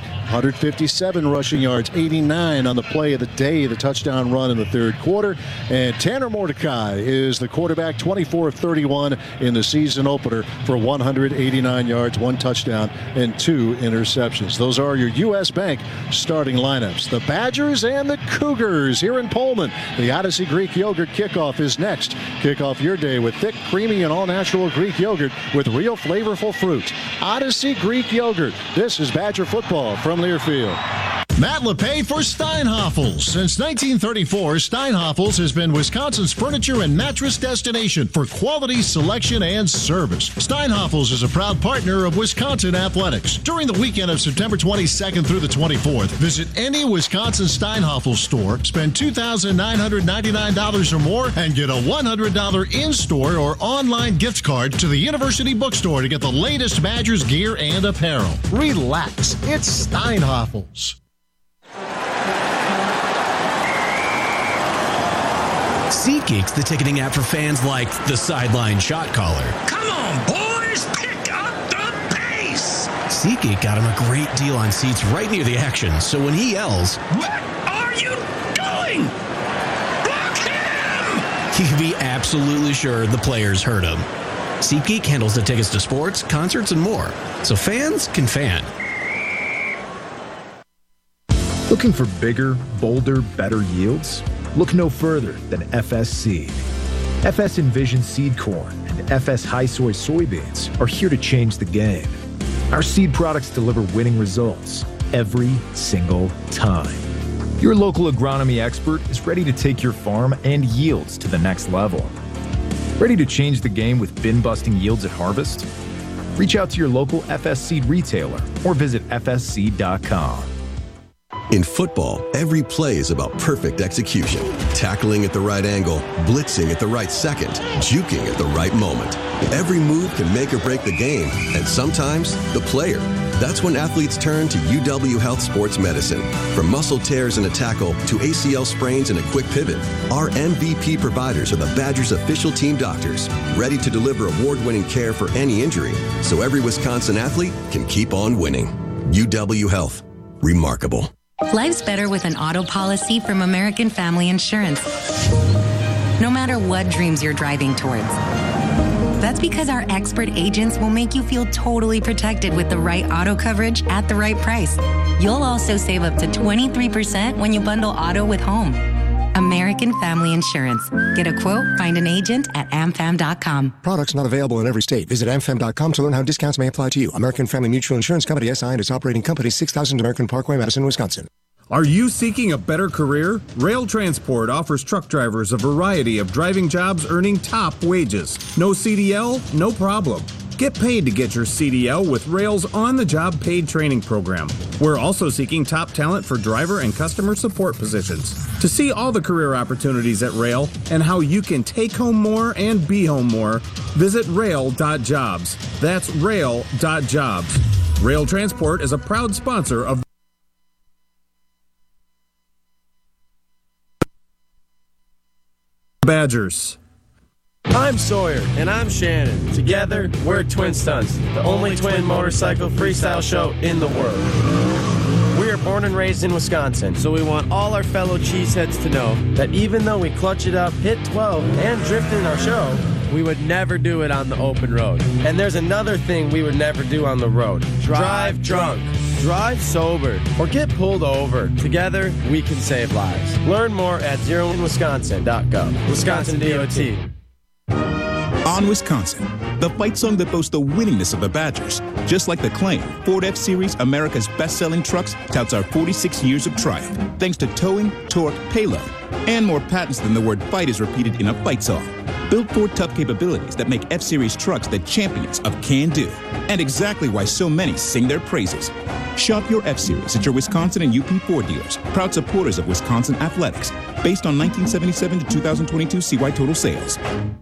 157 rushing yards, 89 on the play of the day, the touchdown run in the third quarter. And Tanner Mordecai is the quarterback, 24 of 31 in the season opener for 189 yards, 1 touchdown, and 2 interceptions. Those are your U.S. Bank starting lineups. The Badgers and the Cougars here in Pullman. The Odyssey Greek Yogurt kickoff is next. Kick off your day with thick, creamy, and all-natural Greek yogurt with real flavorful fruit. Odyssey Greek Yogurt. This is Badger football from Learfield. Matt LePay for Steinhoffels. Since 1934, Steinhoffels has been Wisconsin's furniture and mattress destination for quality, selection, and service. Steinhoffels is a proud partner of Wisconsin Athletics. During the weekend of September 22nd through the 24th, visit any Wisconsin Steinhoffels store, spend $2,999 or more, and get a $100 in-store or online gift card to the University Bookstore to get the latest Badgers gear and apparel. Relax. It's Steinhoffels. SeatGeek's the ticketing app for fans like the sideline shot caller. Come on, boys, pick up the pace! SeatGeek got him a great deal on seats right near the action, so when he yells, "What are you doing? Block him!" he can be absolutely sure the players heard him. SeatGeek handles the tickets to sports, concerts, and more, so fans can fan. Looking for bigger, bolder, better yields? Look no further than FS Seed. FS Envision seed corn and FS High Soy soybeans are here to change the game. Our seed products deliver winning results every single time. Your local agronomy expert is ready to take your farm and yields to the next level. Ready to change the game with bin-busting yields at harvest? Reach out to your local FS Seed retailer or visit fsseed.com. In football, every play is about perfect execution. Tackling at the right angle, blitzing at the right second, juking at the right moment. Every move can make or break the game, and sometimes the player. That's when athletes turn to UW Health Sports Medicine. From muscle tears in a tackle to ACL sprains in a quick pivot, our MVP providers are the Badgers' official team doctors, ready to deliver award-winning care for any injury, so every Wisconsin athlete can keep on winning. UW Health. Remarkable. Life's better with an auto policy from American Family Insurance. no matter what dreams you're driving towards. That's because our expert agents will make you feel totally protected with the right auto coverage at the right price. You'll also save up to 23% when you bundle auto with home. American Family Insurance. Get a quote, find an agent at amfam.com. Products not available in every state. Visit amfam.com to learn how discounts may apply to you. American Family Mutual Insurance Company, SI, and its operating company, 6000 American Parkway, Madison, Wisconsin. Are you seeking a better career? Rail Transport offers truck drivers a variety of driving jobs earning top wages. No CDL? No problem. Get paid to get your CDL with Rail's on-the-job paid training program. We're also seeking top talent for driver and customer support positions. To see all the career opportunities at Rail and how you can take home more and be home more, visit rail.jobs. That's rail.jobs. Rail Transport is a proud sponsor of Badgers. I'm Sawyer, and I'm Shannon. Together, we're Twin Stunts, the only twin motorcycle freestyle show in the world. We are born and raised in Wisconsin, so we want all our fellow cheeseheads to know that even though we clutch it up, hit 12, and drift in our show, we would never do it on the open road. And there's another thing we would never do on the road. Drive drunk. Drive sober or get pulled over. Together, we can save lives. Learn more at zeroinwisconsin.gov. Wisconsin DOT. On Wisconsin, the fight song that boasts the winningness of the Badgers. Just like the claim, Ford F-Series, America's best-selling trucks, touts our 46 years of triumph, thanks to towing, torque, payload, and more patents than the word fight is repeated in a fight song. Built Ford tough capabilities that make F-Series trucks the champions of can-do, and exactly why so many sing their praises. Shop your F-Series at your Wisconsin and UP Ford dealers, proud supporters of Wisconsin athletics, based on 1977 to 2022 CY total sales.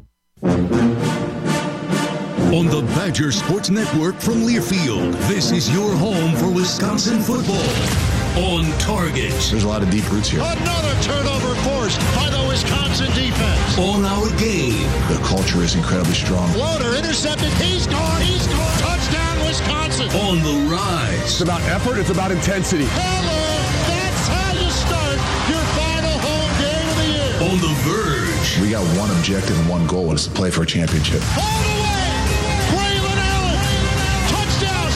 On the Badger Sports Network from Learfield, this is your home for Wisconsin football. On target. There's a lot of deep roots here. Another turnover forced by the Wisconsin defense. On our game. The culture is incredibly strong. Floater intercepted. He's gone. He's gone. Touchdown, Wisconsin. On the rise. It's about effort. It's about intensity. Hello. That's how you start your final home game of the year. On the verge. We got one objective and one goal, and it's to play for a championship. All the way. Braylon Allen. Touchdown,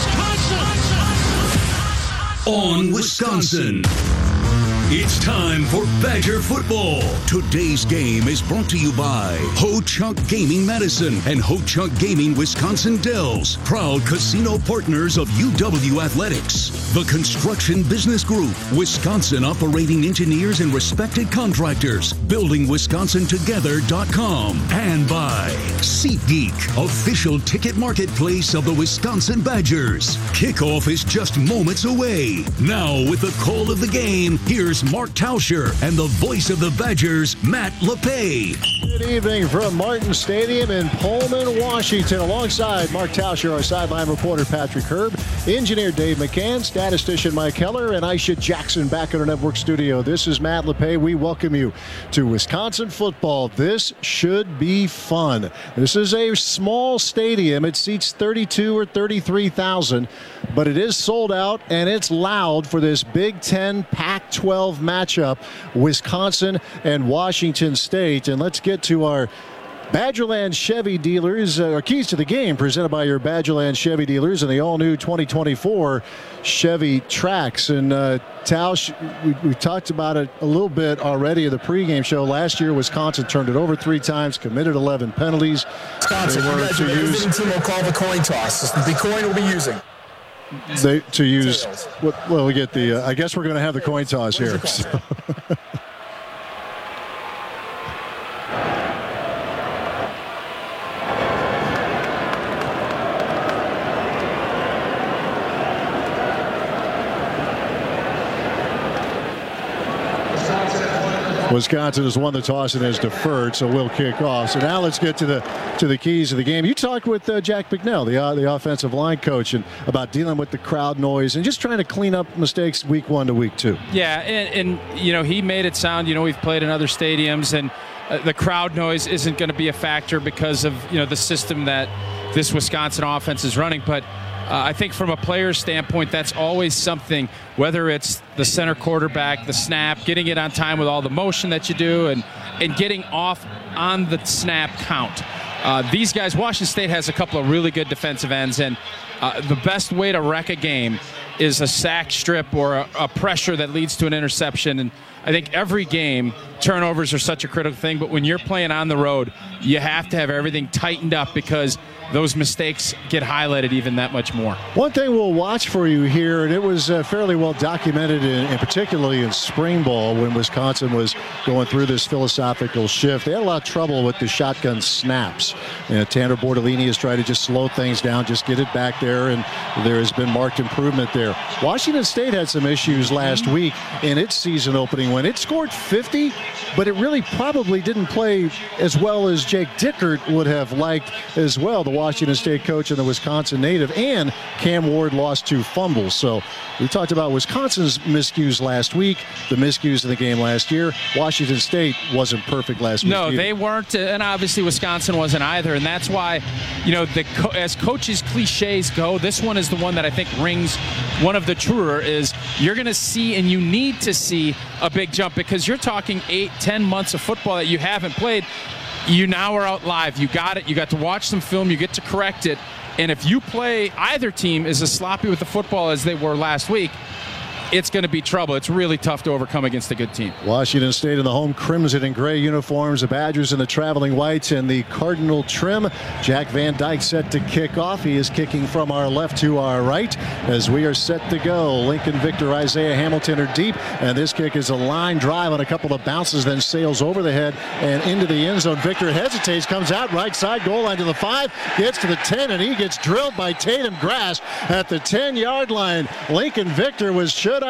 Wisconsin. On Wisconsin. It's time for Badger football. Today's game is brought to you by Ho Chunk Gaming Madison and Ho Chunk Gaming Wisconsin Dells, proud casino partners of UW Athletics. The Construction Business Group, Wisconsin operating engineers and respected contractors, buildingwisconsintogether.com. And by SeatGeek, official ticket marketplace of the Wisconsin Badgers. Kickoff is just moments away. Now with the call of the game, here's Mark Tauscher and the voice of the Badgers, Matt LePay. Good evening from Martin Stadium in Pullman, Washington. Alongside Mark Tauscher, our sideline reporter Patrick Herb, engineer Dave McCann, statistician Mike Heller, and Aisha Jackson back in our network studio. This is Matt LePay. We welcome you to Wisconsin football. This should be fun. This is a small stadium. It seats 32 or 33,000, but it is sold out and it's loud for this Big Ten Pac-12 matchup, Wisconsin and Washington State. And let's get to our Badgerland Chevy dealers, our keys to the game presented by your Badgerland Chevy dealers and the all-new 2024 Chevy Trax. And Tausch, we talked about it a little bit already in the pregame show. Last year, Wisconsin turned it over 3 times, committed 11 penalties. Wisconsin, the visiting team will call the coin toss. This is the coin we'll be using. Well, we get the, I guess we're going to have the coin toss here. So. Wisconsin has won the toss and has deferred, so we'll kick off. So now let's get to the keys of the game. You talked with Jack Bicknell, the offensive line coach, and about dealing with the crowd noise and just trying to clean up mistakes week 1 to week 2. Yeah, and you know, he made it sound, you know, we've played in other stadiums, and the crowd noise isn't going to be a factor because of, you know, the system that this Wisconsin offense is running. But I think from a player's standpoint, that's always something, whether it's the center quarterback, the snap, getting it on time with all the motion that you do, and and getting off on the snap count. These guys, Washington State has a couple of really good defensive ends, and the best way to wreck a game is a sack strip or a pressure that leads to an interception. And I think every game, turnovers are such a critical thing, but when you're playing on the road, you have to have everything tightened up because those mistakes get highlighted even that much more. One thing we'll watch for you here, and it was fairly well documented, in particularly in spring ball when Wisconsin was going through this philosophical shift. They had a lot of trouble with the shotgun snaps. And Tanner Bortolini has tried to just slow things down, just get it back there, and there has been marked improvement there. Washington State had some issues last week in its season opening when it scored 50, but it really probably didn't play as well as Jake Dickert would have liked as well, the Washington State coach and the Wisconsin native, and Cam Ward lost 2 fumbles. So we talked about Wisconsin's miscues last week, the miscues in the game last year. Washington State wasn't perfect last week. No, either. They weren't, and obviously Wisconsin wasn't either, and that's why, as coaches' cliches go, this one is the one that I think rings one of the truer, is you're going to see, and you need to see, a big jump because you're talking 8-10 months of football that you haven't played. You now are out live. You got it. You got to watch some film. You get to correct it. And if you play, either team is as sloppy with the football as they were last week, it's going to be trouble. It's really tough to overcome against a good team. Washington State in the home crimson and gray uniforms, the Badgers in the traveling whites and the Cardinal trim. Jack Van Dyke set to kick off. He is kicking from our left to our right as we are set to go. Lincoln Victor, Isaiah Hamilton are deep, and this kick is a line drive on a couple of bounces, then sails over the head and into the end zone. Victor hesitates, comes out right side, goal line to the 5, gets to the 10, and he gets drilled by Tatum Grass at the 10-yard line. Lincoln Victor was shouldn't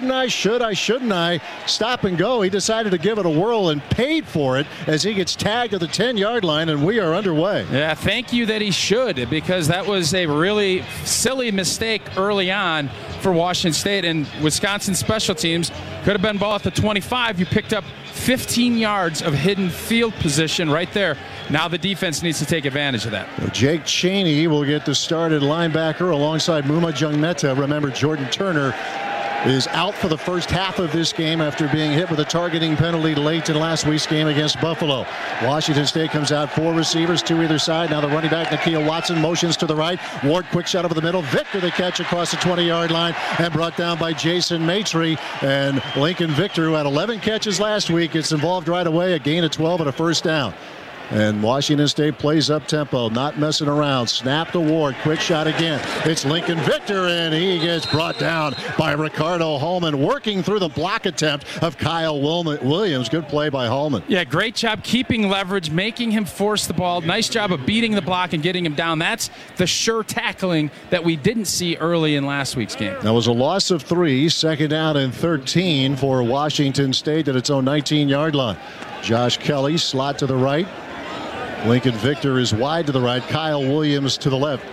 I? Stop and go. He decided to give it a whirl and paid for it as he gets tagged at the 10-yard line, and we are underway. Yeah, thank you that he should, because that was a really silly mistake early on for Washington State, and Wisconsin special teams could have been ball at the 25. You picked up 15 yards of hidden field position right there. Now the defense needs to take advantage of that. Jake Chaney will get the started linebacker alongside Muma Jungmeta. Remember, Jordan Turner is out for the first half of this game after being hit with a targeting penalty late in last week's game against Buffalo. Washington State comes out 4 receivers, 2 either side. Now the running back, Nakia Watson, motions to the right. Ward, quick shot over the middle. Victor, the catch across the 20-yard line and brought down by Jason Maitre. And Lincoln Victor, who had 11 catches last week, gets involved right away, a gain of 12 and a first down. And Washington State plays up tempo, not messing around. Snap to Ward, quick shot again. It's Lincoln Victor, and he gets brought down by Ricardo Hallman, working through the block attempt of Kyle Williams. Good play by Hallman. Yeah, great job keeping leverage, making him force the ball. Nice job of beating the block and getting him down. That's the sure tackling that we didn't see early in last week's game. That was a loss of 3, second down and 13 for Washington State at its own 19-yard line. Josh Kelly, slot to the right. Lincoln Victor is wide to the right. Kyle Williams to the left.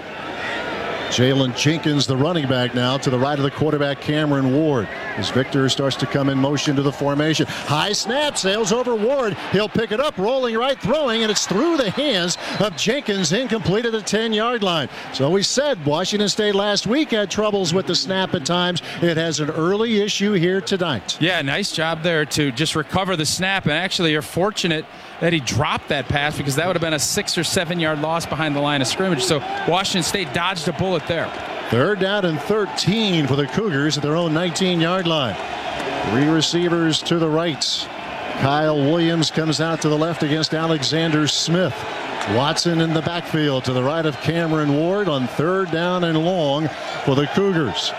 Jalen Jenkins, the running back, now to the right of the quarterback, Cameron Ward. As Victor starts to come in motion to the formation. High snap, sails over Ward. He'll pick it up, rolling right, throwing, and it's through the hands of Jenkins, incomplete at the 10-yard line. So we said Washington State last week had troubles with the snap at times. It has an early issue here tonight. Yeah, nice job there to just recover the snap, and actually you're fortunate that he dropped that pass because that would have been a 6 or 7 yard loss behind the line of scrimmage. So Washington State dodged a bullet there. Third down and 13 for the Cougars at their own 19-yard line. 3 receivers to the right. Kyle Williams comes out to the left against Alexander Smith. Watson in the backfield to the right of Cameron Ward on third down and long for the Cougars.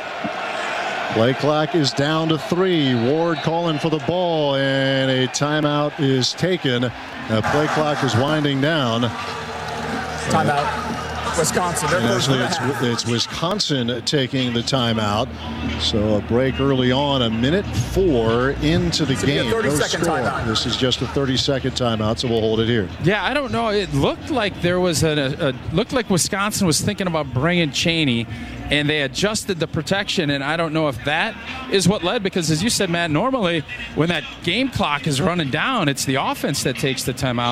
Play clock is down to 3. Ward calling for the ball, and a timeout is taken. The play clock is winding down. Timeout. Wisconsin. Actually, it's Wisconsin taking the timeout. So a break early on, 1:04 into the game. A 30-second timeout. This is just a 30-second timeout, so we'll hold it here. Yeah, I don't know. It looked like there was looked like Wisconsin was thinking about bringing Chaney, and they adjusted the protection, and I don't know if that is what led, because as you said, Matt, normally when that game clock is running down, it's the offense that takes the timeout.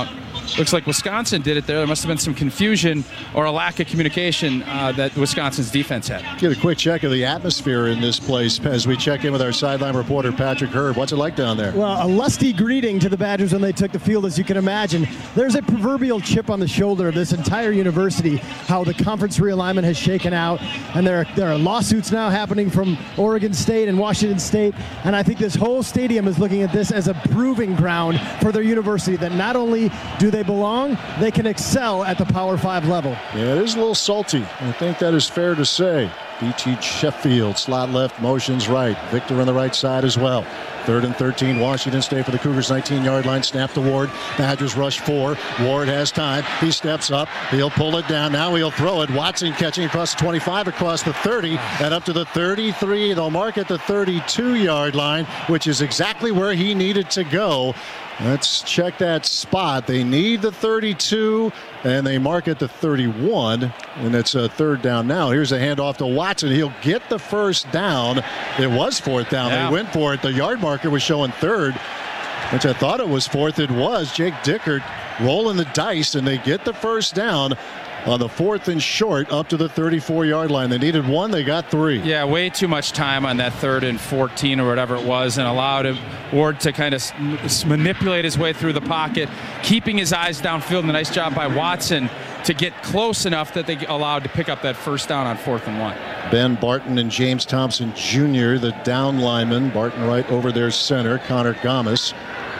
looks like Wisconsin did it there. There must have been some confusion or a lack of communication that Wisconsin's defense had. Get a quick check of the atmosphere in this place as we check in with our sideline reporter, Patrick Herb. What's it like down there? Well, a lusty greeting to the Badgers when they took the field, as you can imagine. There's a proverbial chip on the shoulder of this entire university, how the conference realignment has shaken out, and there are lawsuits now happening from Oregon State and Washington State, and I think this whole stadium is looking at this as a proving ground for their university, that not only do they belong, they can excel at the Power 5 level. Yeah, it is a little salty. I think that is fair to say. BT Sheffield, slot left, motions right. Victor on the right side as well. 3rd and 13, Washington State for the Cougars, 19-yard line, snap to Ward. Badgers rush 4. Ward has time. He steps up. He'll pull it down. Now he'll throw it. Watson catching across the 25, across the 30, and up to the 33. They'll mark at the 32-yard line, which is exactly where he needed to go. Let's check that spot. They need the 32, and they mark at the 31, and it's a 3rd down now. Here's a handoff to Watson. He'll get the first down. It was 4th down. Yeah. They went for it. The yard marker was showing 3rd, which I thought it was 4th. It was. Jake Dickert rolling the dice, and they get the first down on the 4th and short up to the 34-yard line. They needed 1. They got 3. Yeah, way too much time on that 3rd and 14 or whatever it was, and allowed Ward to kind of manipulate his way through the pocket, keeping his eyes downfield. And a nice job by Watson to get close enough that they allowed to pick up that first down on 4th and 1. Ben Barton and James Thompson Jr., the down lineman. Barton right over their center, Connor Gomes.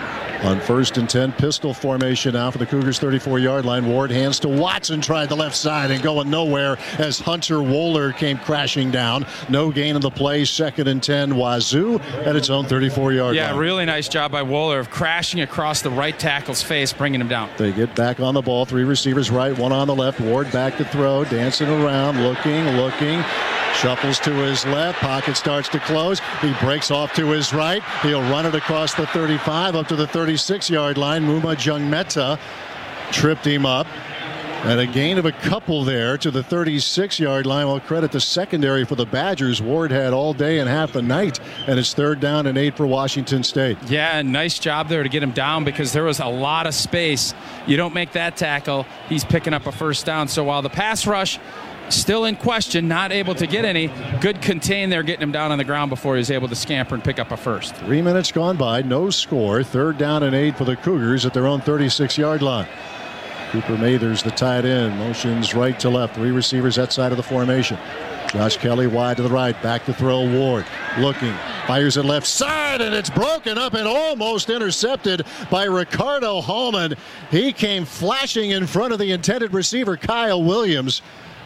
On 1st and 10, pistol formation now for the Cougars' 34-yard line. Ward hands to Watson, tried the left side and going nowhere as Hunter Wohler came crashing down. No gain in the play. 2nd and 10, Wazoo at its own 34-yard line. Yeah, really nice job by Wohler of crashing across the right tackle's face, bringing him down. They get back on the ball. 3 receivers right, 1 on the left. Ward back to throw, dancing around, looking. Shuffles to his left. Pocket starts to close. He breaks off to his right. He'll run it across the 35 up to the 36-yard line. Muma Jungmeta tripped him up. And a gain of a couple there to the 36-yard line. Well, credit the secondary for the Badgers. Ward had all day and half the night. And it's 3rd down and 8 for Washington State. Yeah, nice job there to get him down because there was a lot of space. You don't make that tackle, he's picking up a first down. So while the pass rush still in question, not able to get any, good contain there, getting him down on the ground before he was able to scamper and pick up a first. 3 minutes gone by, no score. 3rd down and 8 for the Cougars at their own 36-yard line. Cooper Mathers, the tight end, motions right to left. 3 receivers that side of the formation. Josh Kelly wide to the right, back to throw. Ward looking, fires it left side, and it's broken up and almost intercepted by Ricardo Hallman. He came flashing in front of the intended receiver, Kyle Williams.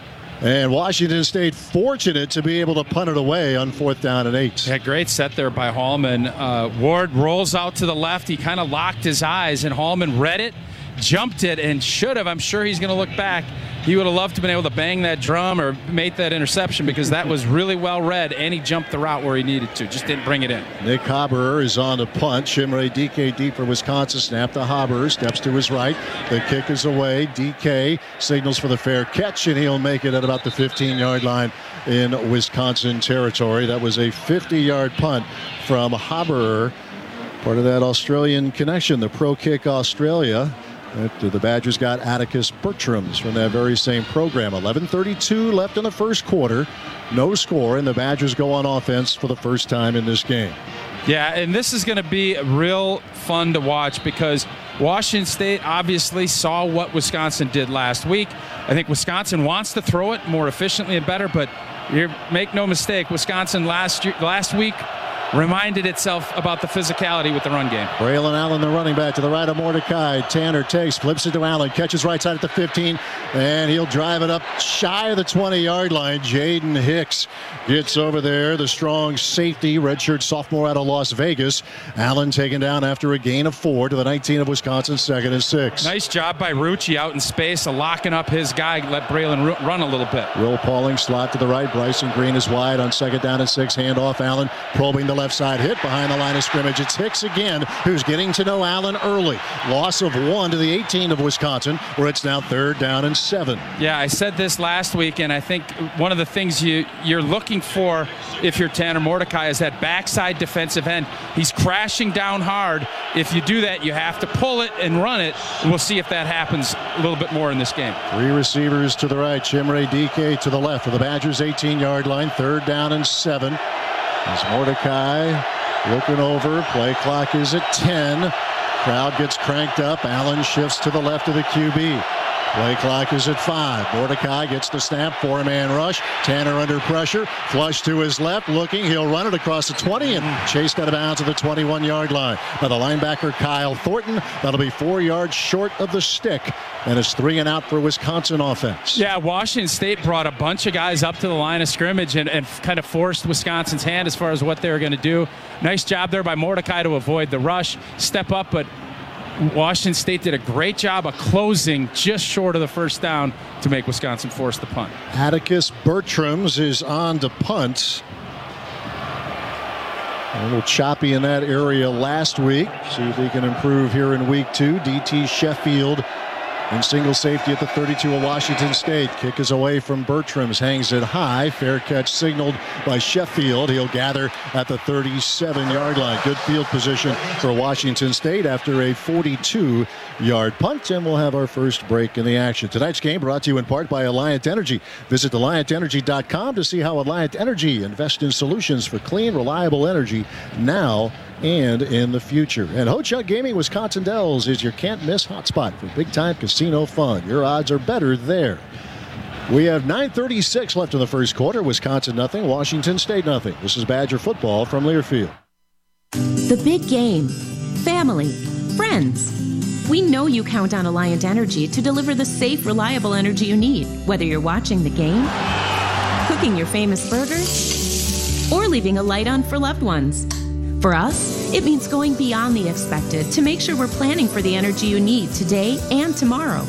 And Washington State fortunate to be able to punt it away on 4th down and 8. Yeah, great set there by Hallman. Ward rolls out to the left. He kind of locked his eyes, and Hallman read it, jumped it, and should have. I'm sure he's going to look back. He would have loved to have been able to bang that drum or make that interception because that was really well read, and he jumped the route where he needed to. Just didn't bring it in. Nick Haberer is on the punt. Shimre DK for Wisconsin. Snap to Haberer. Steps to his right. The kick is away. DK signals for the fair catch, and he'll make it at about the 15-yard line in Wisconsin territory. That was a 50-yard punt from Haberer. Part of that Australian connection, the Pro Kick Australia. The Badgers got Atticus Bertrams from that very same program. 11:32 left in the first quarter. No score, and the Badgers go on offense for the first time in this game. Yeah, and this is going to be real fun to watch because Washington State obviously saw what Wisconsin did last week. I think Wisconsin wants to throw it more efficiently and better, but make no mistake, Wisconsin last week reminded itself about the physicality with the run game. Braylon Allen, the running back, to the right of Mordecai. Tanner takes, flips it to Allen, catches right side at the 15, and he'll drive it up shy of the 20-yard line. Jaden Hicks gets over there, the strong safety, redshirt sophomore out of Las Vegas. Allen taken down after a gain of 4 to the 19 of Wisconsin, 2nd and 6. Nice job by Rucci out in space, locking up his guy, let Braylon run a little bit. Will Pauling slot to the right. Bryson Green is wide on 2nd down and 6. Handoff, Allen probing the left side hit behind the line of scrimmage. It's Hicks again, who's getting to know Allen early. Loss of 1 to the 18 of Wisconsin, where it's now 3rd down and 7. Yeah, I said this last week, and I think one of the things you're looking for if you're Tanner Mordecai is that backside defensive end. He's crashing down hard. If you do that, you have to pull it and run it. We'll see if that happens a little bit more in this game. 3 receivers to the right. Chimere Dike to the left of the Badgers' 18-yard line. 3rd down and 7. As Mordecai looking over. Play clock is at 10. Crowd gets cranked up. Allen shifts to the left of the QB. Play clock is at 5. Mordecai gets the snap. 4-man rush. Tanner under pressure. Flush to his left. Looking. He'll run it across the 20 and chased out of bounds to the 21-yard line by the linebacker Kyle Thornton. That'll be 4 yards short of the stick. And it's 3 and out for Wisconsin offense. Yeah, Washington State brought a bunch of guys up to the line of scrimmage and kind of forced Wisconsin's hand as far as what they were going to do. Nice job there by Mordecai to avoid the rush. Step up, but Washington State did a great job of closing just short of the first down to make Wisconsin force the punt. Atticus Bertrams is on to punt. A little choppy in that area last week. See if he can improve here in week 2. DT Sheffield in single safety at the 32 of Washington State. Kick is away from Bertrams, hangs it high. Fair catch signaled by Sheffield. He'll gather at the 37-yard line. Good field position for Washington State after a 42-yard punt. And we'll have our first break in the action. Tonight's game brought to you in part by Alliant Energy. Visit AlliantEnergy.com to see how Alliant Energy invests in solutions for clean, reliable energy now and in the future. And Ho-Chunk Gaming Wisconsin Dells is your can't-miss hotspot for big-time casino fun. Your odds are better there. We have 9:36 left in the first quarter. Wisconsin nothing, Washington State nothing. This is Badger football from Learfield. The big game. Family. Friends. We know you count on Alliant Energy to deliver the safe, reliable energy you need, whether you're watching the game, cooking your famous burgers, or leaving a light on for loved ones. For us, it means going beyond the expected to make sure we're planning for the energy you need today and tomorrow.